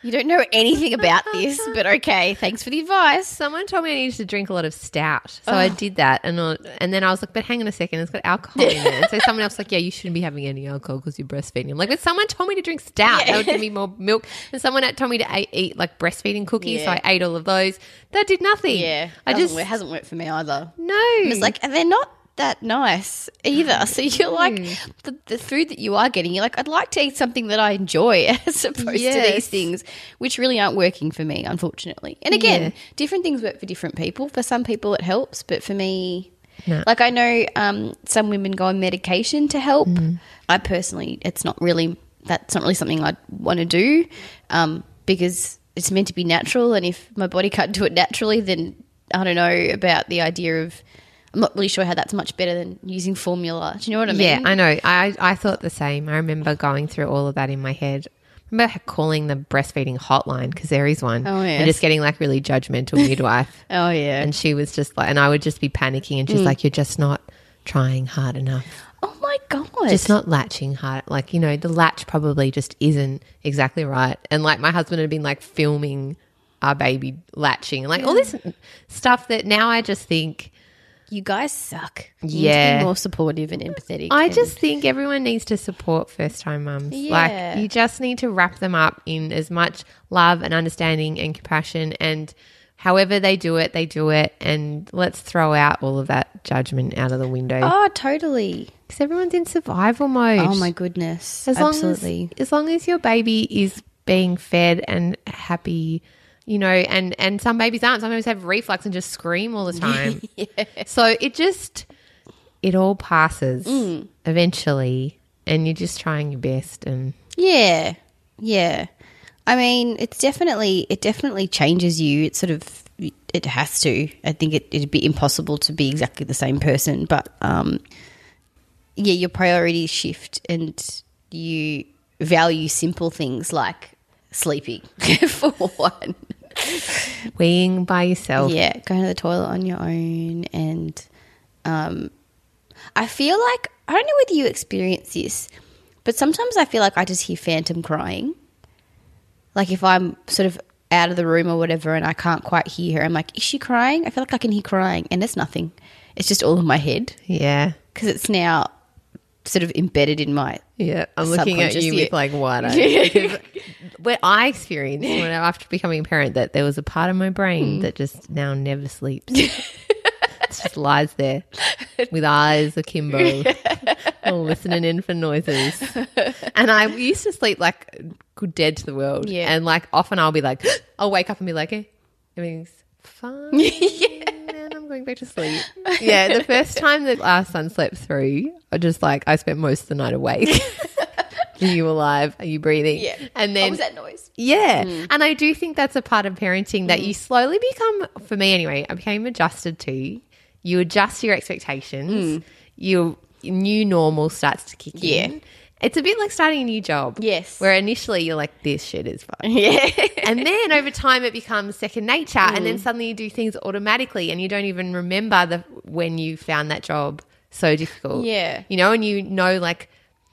You don't know anything about this, but okay, thanks for the advice. Someone told me I needed to drink a lot of stout, so oh. I did that, and uh, and then I was like, but hang on a second, it's got alcohol in it. And so someone else was like, yeah, you shouldn't be having any alcohol because you're breastfeeding. I'm like, but someone told me to drink stout. Yeah. That would give me more milk. And someone told me to eat, eat like breastfeeding cookies, yeah. so I ate all of those. That did nothing. Yeah, I just it hasn't worked for me either. No, it's like, and they're not that nice either. So you're like, the, the food that you are getting, you're like, I'd like to eat something that I enjoy as opposed yes. to these things, which really aren't working for me, unfortunately. And again, yeah. different things work for different people. For some people it helps, but for me, no. like I know um, some women go on medication to help. Mm. I personally, it's not really, that's not really something I'd want to do um, because it's meant to be natural, and if my body can't do it naturally, then I don't know about the idea of, I'm not really sure how that's much better than using formula. Do you know what I mean? Yeah, I know. I, I thought the same. I remember going through all of that in my head. I remember calling the breastfeeding hotline because there is one. Oh, yes. And just getting like really judgmental midwife. Oh, yeah. And she was just like, and I would just be panicking and she's mm. like, you're just not trying hard enough. Oh, my God. Just not latching hard. Like, you know, the latch probably just isn't exactly right. And like my husband had been like filming our baby latching and like yeah. all this stuff that now I just think, you guys suck. You yeah. need to be more supportive and empathetic. I and just think everyone needs to support first-time mums. Yeah. Like, you just need to wrap them up in as much love and understanding and compassion, and however they do it, they do it, and let's throw out all of that judgment out of the window. Oh, totally. Because everyone's in survival mode. Oh, my goodness. As Absolutely. Long as, as long as your baby is being fed and happy, you know, and, and some babies aren't. Some babies have reflux and just scream all the time. yeah. So it just, it all passes mm. eventually, and you're just trying your best. And yeah, yeah. I mean, it's definitely, it definitely changes you. It sort of, it has to. I think it, it'd be impossible to be exactly the same person. But, um, yeah, your priorities shift and you value simple things like sleeping for one. Weeing by yourself. Yeah, going to the toilet on your own. And um, I feel like, I don't know whether you experience this, but sometimes I feel like I just hear phantom crying. Like if I'm sort of out of the room or whatever and I can't quite hear her, I'm like, is she crying? I feel like I can hear crying, and it's nothing. It's just all in my head. Yeah. Because it's now sort of embedded in my yeah. I'm looking at you with like wide eyes. Because when I experienced when after becoming a parent that there was a part of my brain mm. that just now never sleeps. It just lies there with eyes akimbo, yeah. listening in for noises. And I used to sleep like good dead to the world. Yeah. And like often I'll be like, I'll wake up and be like, hey, everything's fine. yeah. And I'm going back to sleep. Yeah, the first time that our son slept through, I just like, I spent most of the night awake. Are you alive? Are you breathing? Yeah. And then what was that noise? Yeah. Mm. And I do think that's a part of parenting that mm. you slowly become, for me anyway, I became adjusted to. You adjust your expectations. Mm. Your new normal starts to kick yeah. in. It's a bit like starting a new job. Yes. Where initially you're like, this shit is fun. Yeah. And then over time it becomes second nature mm. and then suddenly you do things automatically and you don't even remember the when you found that job so difficult. Yeah. You know, and you know like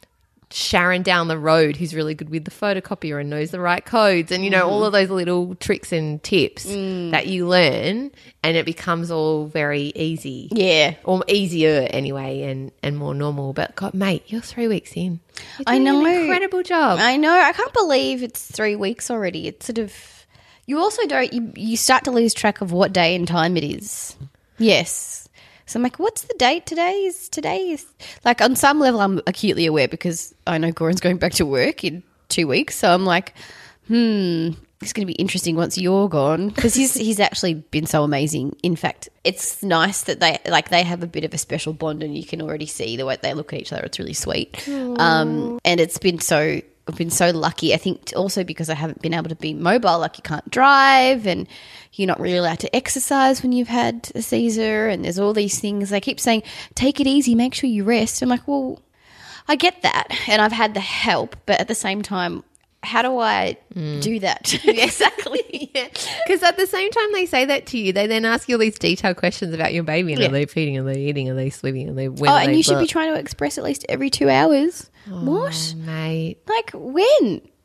Sharon down the road who's really good with the photocopier and knows the right codes and, you know, mm. all of those little tricks and tips mm. that you learn, and it becomes all very easy. Yeah. Or easier anyway and, and more normal. But, God, mate, you're three weeks in. You're I know. An incredible job. I know. I can't believe it's three weeks already. It's sort of – you also don't you, – you start to lose track of what day and time it is. Yes. So I'm like, what's the date today? Is today is like on some level I'm acutely aware because I know Goran's going back to work in two weeks. So I'm like, hmm, it's going to be interesting once you're gone because he's he's actually been so amazing. In fact, it's nice that they like they have a bit of a special bond and you can already see the way they look at each other. It's really sweet. Um, and it's been so I've been so lucky. I think also because I haven't been able to be mobile, like you can't drive and you're not really allowed to exercise when you've had a Caesar and there's all these things. They keep saying, take it easy, make sure you rest. I'm like, well, I get that and I've had the help, but at the same time, how do I mm. do that? Exactly. Because yeah. at the same time they say that to you, they then ask you all these detailed questions about your baby and yeah. are they feeding, are they eating, are they sleeping, are they when Oh, are and they you should blah. be trying to express at least every two hours. Oh, what? Mate. Like when?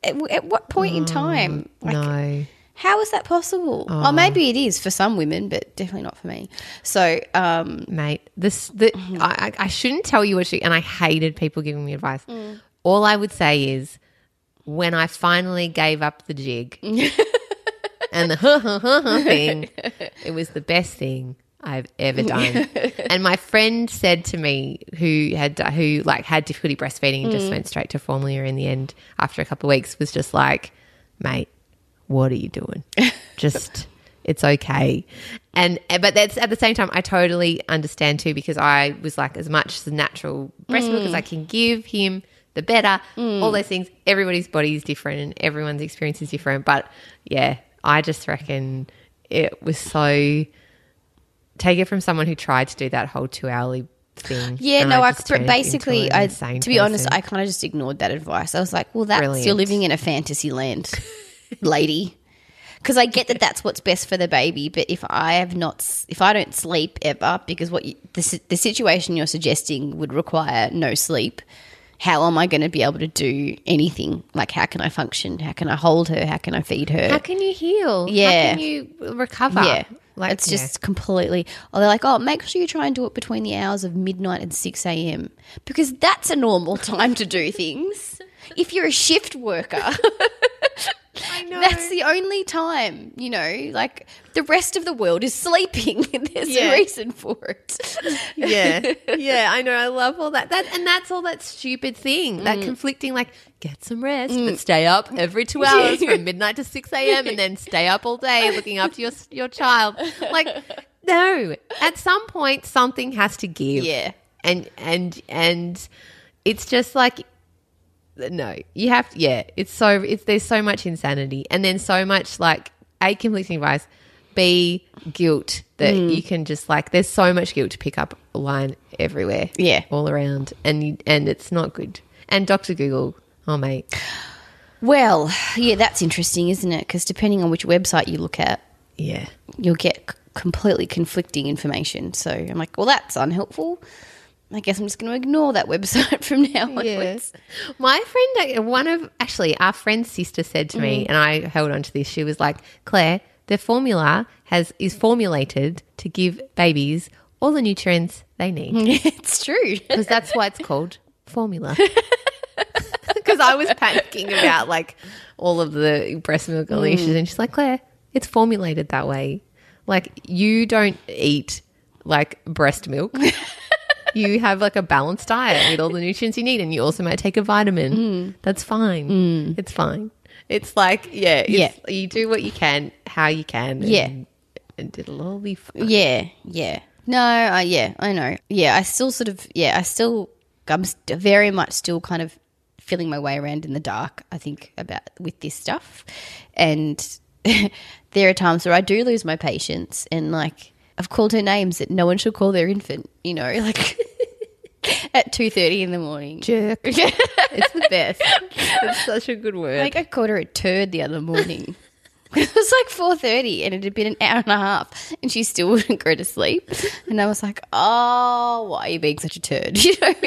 At, at what point in time? Like, no. how is that possible? Oh. Well, maybe it is for some women, but definitely not for me. So, um, mate, this the I, I shouldn't tell you what to, and I hated people giving me advice. Mm. All I would say is when I finally gave up the jig and the ha ha ha ha thing, it was the best thing I've ever done. And my friend said to me, who had who like had difficulty breastfeeding and mm. just went straight to formula in the end after a couple of weeks, was just like, mate, what are you doing? Just, it's okay. And but that's at the same time, I totally understand too, because I was like, as much natural breast milk mm. as I can give him, the better. Mm. All those things. Everybody's body is different and everyone's experience is different. But yeah, I just reckon it was so. Take it from someone who tried to do that whole two-hourly thing. Yeah, no, I, I basically, I, to be person. honest, I kind of just ignored that advice. I was like, well, that's Brilliant. You're living in a fantasy land, lady. Because I get that that's what's best for the baby, but if I have not, if I don't sleep ever, because what you, the the situation you're suggesting would require no sleep, how am I going to be able to do anything? Like, how can I function? How can I hold her? How can I feed her? How can you heal? Yeah, how can you recover? Yeah. Like, it's just yeah. completely – oh, they're like, oh, make sure you try and do it between the hours of midnight and six a.m. because that's a normal time to do things. If you're a shift worker, I know. That's the only time, you know, like the rest of the world is sleeping. There's yeah. a reason for it. yeah. Yeah, I know. I love all that. that and that's all that stupid thing, mm. that conflicting, like, get some rest mm. but stay up every two hours from midnight to six a.m. and then stay up all day looking after your your child. Like, no. At some point, something has to give. Yeah. And, and, and it's just like – no, you have to, yeah, it's so, it's, there's so much insanity and then so much like A, conflicting advice, B, guilt that mm. you can just like, there's so much guilt to pick up a line everywhere. Yeah. All around and you, and it's not good. And Doctor Google, oh mate. Well, yeah, that's interesting, isn't it? Because depending on which website you look at, yeah, you'll get c- completely conflicting information. So I'm like, well, that's unhelpful. I guess I'm just going to ignore that website from now onwards. Yes. My friend, one of, actually, our friend's sister said to mm. me, and I held on to this, she was like, Claire, the formula has is formulated to give babies all the nutrients they need. It's true. Because that's why it's called formula. Because I was panicking about, like, all of the breast milk mm. issues, and she's like, Claire, it's formulated that way. Like, you don't eat, like, breast milk. You have like a balanced diet with all the nutrients you need, and you also might take a vitamin. Mm. That's fine. Mm. It's fine. It's like, yeah, it's, yeah. you do what you can, how you can. And, yeah. And it'll all be fine. Yeah, yeah. No, uh, yeah, I know. Yeah, I still sort of, yeah, I still, I'm st- very much still kind of feeling my way around in the dark, I think, about with this stuff. And there are times where I do lose my patience and like, I've called her names that no one should call their infant, you know, like at two thirty in the morning. Jerk. It's the best. It's such a good word. Like I called her a turd the other morning. It was like four thirty and it had been an hour and a half and she still wouldn't go to sleep. And I was like, oh, why are you being such a turd, you know?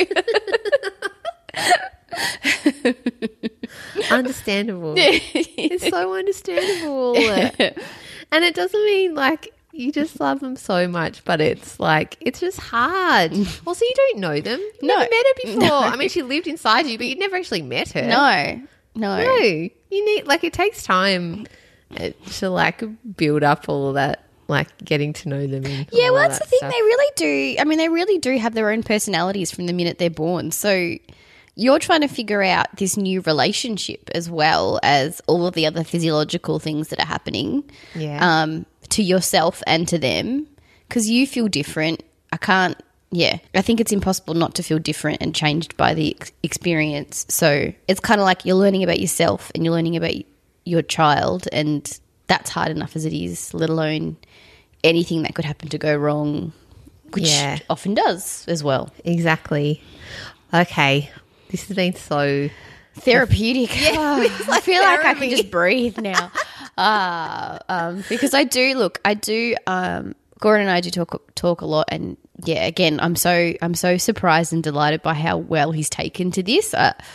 Understandable. It's so understandable. And it doesn't mean like, you just love them so much, but it's like, it's just hard. Also, you don't know them. You've no. never met her before. No. I mean, she lived inside you, but you'd never actually met her. No, no. No. You need, like, it takes time to, like, build up all of that, like, getting to know them. And yeah, well, that's that the thing. stuff. They really do. I mean, they really do have their own personalities from the minute they're born. So you're trying to figure out this new relationship as well as all of the other physiological things that are happening. Yeah. Um, to yourself and to them because you feel different. I can't, yeah, I think it's impossible not to feel different and changed by the ex- experience. So it's kind of like you're learning about yourself and you're learning about your child, and that's hard enough as it is, let alone anything that could happen to go wrong, which yeah. often does as well. Exactly. Okay. This has been so therapeutic. Yeah, oh, I feel like I can just breathe now. Uh, um, because I do look, I do. Um, Gordon and I do talk talk a lot, and yeah, again, I'm so I'm so surprised and delighted by how well he's taken to this. Uh,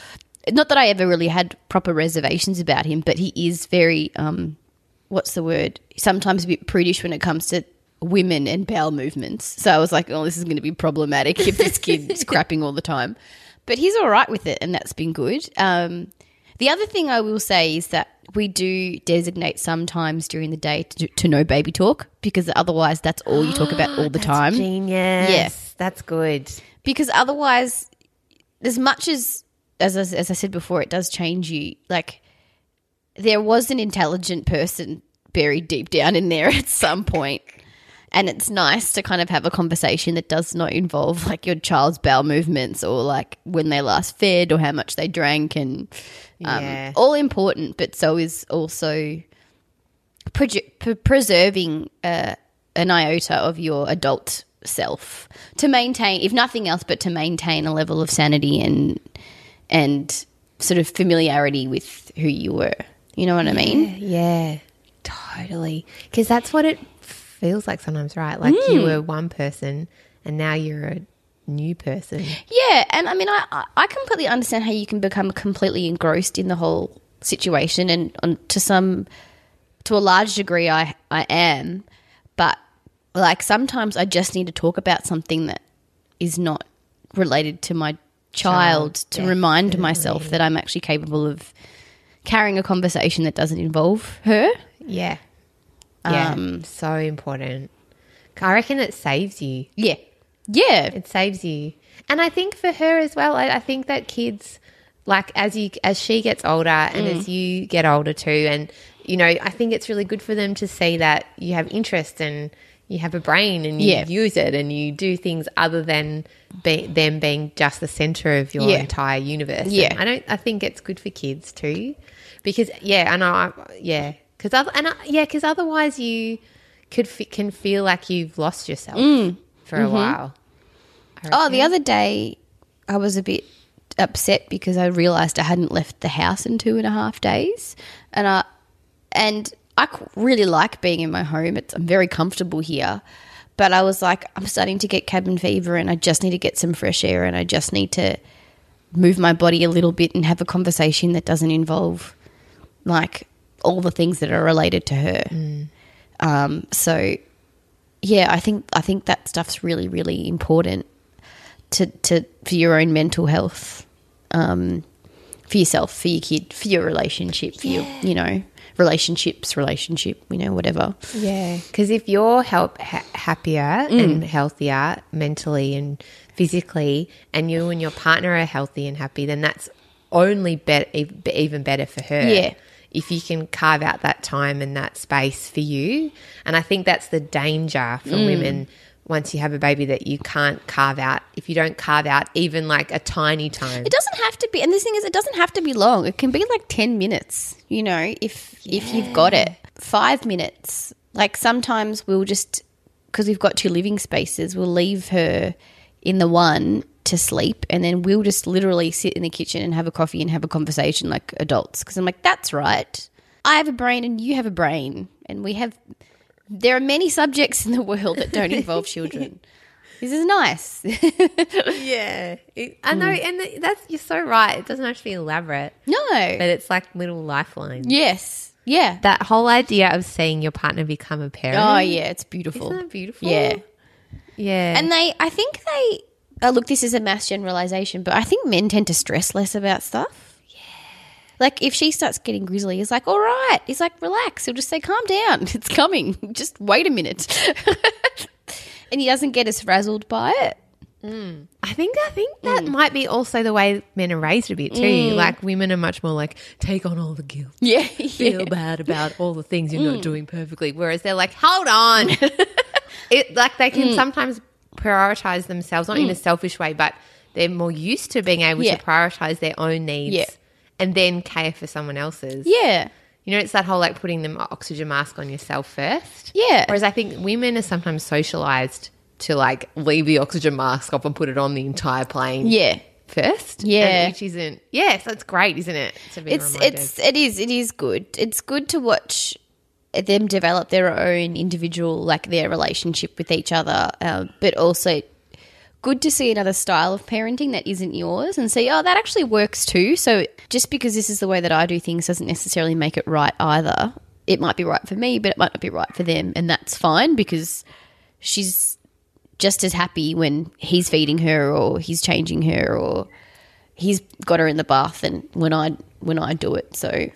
not that I ever really had proper reservations about him, but he is very, um, what's the word? Sometimes a bit prudish when it comes to women and bowel movements. So I was like, oh, this is going to be problematic if this kid is crapping all the time. But he's all right with it, and that's been good. Um, the other thing I will say is that we do designate some times during the day to, to no baby talk, because otherwise that's all you talk about all the time. Genius. Yes. That's good. Because otherwise, as much as, as, I- as I said before, it does change you, like there was an intelligent person buried deep down in there at some point. And it's nice to kind of have a conversation that does not involve like your child's bowel movements or like when they last fed or how much they drank, and um, Yeah. all important, but so is also pre- pre- preserving uh, an iota of your adult self to maintain, if nothing else, but to maintain a level of sanity and and sort of familiarity with who you were. You know what I mean? Yeah, totally. Because that's what it feels like sometimes, right? Like you were one person and now you're a new person. Yeah, and I mean, I I- I completely understand how you can become completely engrossed in the whole situation, and on, to some, to a large degree, I I am, but like sometimes I just need to talk about something that is not related to my child, Child, to remind myself that I'm actually capable of carrying a conversation that doesn't involve her. Yeah. Yeah. Um, so important. I reckon it saves you. Yeah, yeah, It saves you. And I think for her as well, I, I think that kids, like as you as she gets older and Mm. as you get older too, and you know, I think it's really good for them to see that you have interest and you have a brain and you Yeah. use it and you do things other than be, them being just the center of your Yeah. entire universe. Yeah. And I don't. I think it's good for kids too, because yeah, I know. I, yeah, because other and I, yeah, because otherwise you could f- can feel like you've lost yourself for a while. I Oh, the reckon. other day I was a bit upset because I realised I hadn't left the house in two and a half days, and I and I c- really like being in my home. It's I'm very comfortable here, but I was like, I'm starting to get cabin fever, and I just need to get some fresh air, and I just need to move my body a little bit and have a conversation that doesn't involve like all the things that are related to her. Um, so yeah, I think I think that stuff's really, really important to, to for your own mental health, um, for yourself, for your kid, for your relationship, for your, you know, relationships, relationship, you know, whatever. Yeah, because if you're help, ha- happier and healthier mentally and physically, and you and your partner are healthy and happy, then that's only bet- ev- even better for her. Yeah. If you can carve out that time and that space for you. And I think that's the danger for women once you have a baby, that you can't carve out, if you don't carve out even like a tiny time. It doesn't have to be, and the thing is, it doesn't have to be long. It can be like ten minutes, you know, if if you've got it. Five minutes. Like sometimes we'll just, because we've got two living spaces, we'll leave her in the one to sleep, and then we'll just literally sit in the kitchen and have a coffee and have a conversation like adults. Because I'm like, that's right. I have a brain and you have a brain, and we have. There are many subjects in the world that don't involve children. This is nice. Yeah. It, I know, and th- that's, you're so right. It doesn't have to be elaborate, No. but it's like little lifelines. Yes. Yeah. That whole idea of seeing your partner become a parent. Oh, yeah. It's beautiful. Isn't that beautiful? Yeah. Yeah. And they, I think they, oh, look, this is a mass generalization, but I think men tend to stress less about stuff. Yeah. Like if she starts getting grizzly, he's like, all right. He's like, relax. He'll just say, calm down. It's coming. Just wait a minute. And he doesn't get as frazzled by it. I think I think that might be also the way men are raised a bit too. Like women are much more like, take on all the guilt. Yeah. Feel bad about all the things you're not doing perfectly. Whereas they're like, hold on. It like they can sometimes prioritize themselves, not in a selfish way, but they're more used to being able Yeah. to prioritize their own needs Yeah. and then care for someone else's. Yeah. You know, it's that whole like putting the oxygen mask on yourself first. Yeah. Whereas I think women are sometimes socialized to like leave the oxygen mask off and put it on the entire plane Yeah. first. Yeah. And which isn't, yes, that's great, isn't it? To be It's reminded. it's it is it is good. It's good to watch them develop their own individual, like their relationship with each other, um, but also good to see another style of parenting that isn't yours and see, oh, that actually works too. So just because this is the way that I do things doesn't necessarily make it right either. It might be right for me, but it might not be right for them, and that's fine because she's just as happy when he's feeding her or he's changing her or he's got her in the bath and when I when I do it. So,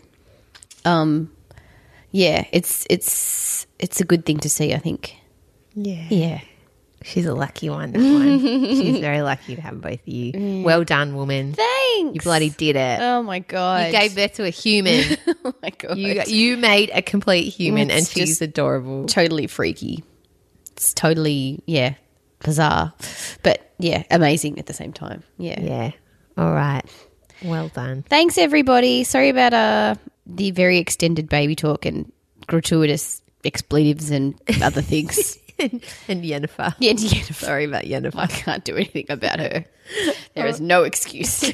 um, yeah, it's it's it's a good thing to see, I think. Yeah. Yeah. She's a lucky one, that one. She's very lucky to have both of you. Mm. Well done, woman. Thanks. You bloody did it. Oh, my God. You gave birth to a human. Oh, my God. You you made a complete human, It's and she's just adorable. Totally freaky. It's totally, yeah, bizarre. But, yeah, amazing at the same time. Yeah. Yeah. All right. Well done. Thanks, everybody. Sorry about uh, the very extended baby talk and gratuitous expletives and other things. And Yennefer. Yeah, Yennefer. Sorry about Yennefer. I can't do anything about her. There is no excuse.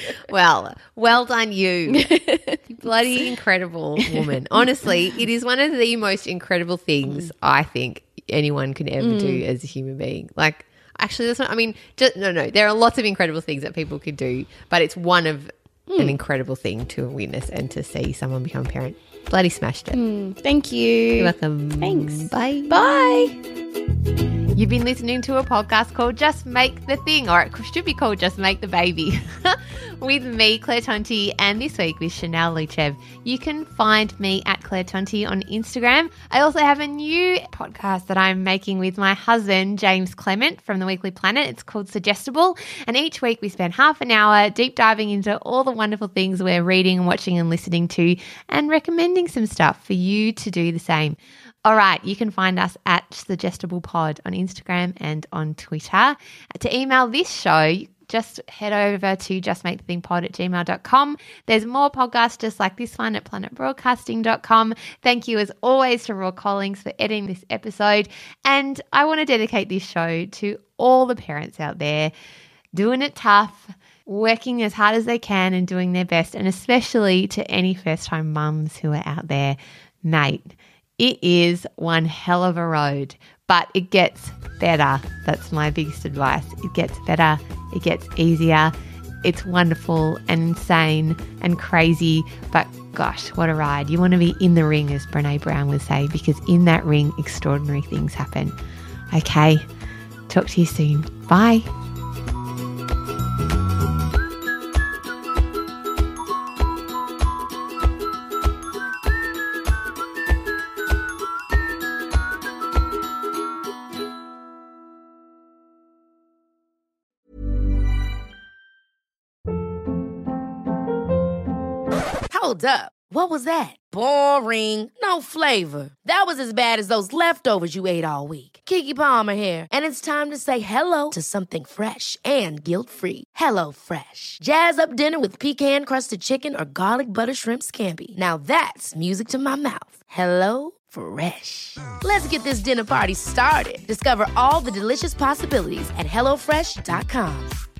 Well, well done you. You bloody incredible woman. Honestly, it is one of the most incredible things I think anyone can ever mm. do as a human being. Like, actually, that's not, I mean, just, no, no, there are lots of incredible things that people could do, but it's one of mm. an incredible thing to witness and to see someone become a parent. Bloody smashed it. Mm, thank you. You're welcome. Thanks. Bye. Bye. You've been listening to a podcast called Just Make the Thing, or it should be called Just Make the Baby, with me, Claire Tonti, and this week with Chanel Luchev. You can find me at Claire Tonti on Instagram. I also have a new podcast that I'm making with my husband, James Clement, from the Weekly Planet. It's called Suggestible, and each week we spend half an hour deep diving into all the wonderful things we're reading, watching and listening to, and recommending some stuff for you to do the same. All right, you can find us at SuggestiblePod on Instagram and on Twitter. To email this show, just head over to justmakethethingpod at gmail dot com. There's more podcasts just like this one at planet broadcasting dot com. Thank you as always to Raw Collings for editing this episode. And I want to dedicate this show to all the parents out there doing it tough, working as hard as they can and doing their best, and especially to any first-time mums who are out there, mate. It is one hell of a road, but it gets better. That's my biggest advice. It gets better. It gets easier. It's wonderful and insane and crazy, but gosh, what a ride. You want to be in the ring, as Brené Brown would say, because in that ring, extraordinary things happen. Okay, talk to you soon. Bye. Hold up. What was that? Boring. No flavor. That was as bad as those leftovers you ate all week. Keke Palmer here, and it's time to say hello to something fresh and guilt-free. Hello Fresh. Jazz up dinner with pecan-crusted chicken or garlic butter shrimp scampi. Now that's music to my mouth. Hello Fresh. Let's get this dinner party started. Discover all the delicious possibilities at hello fresh dot com.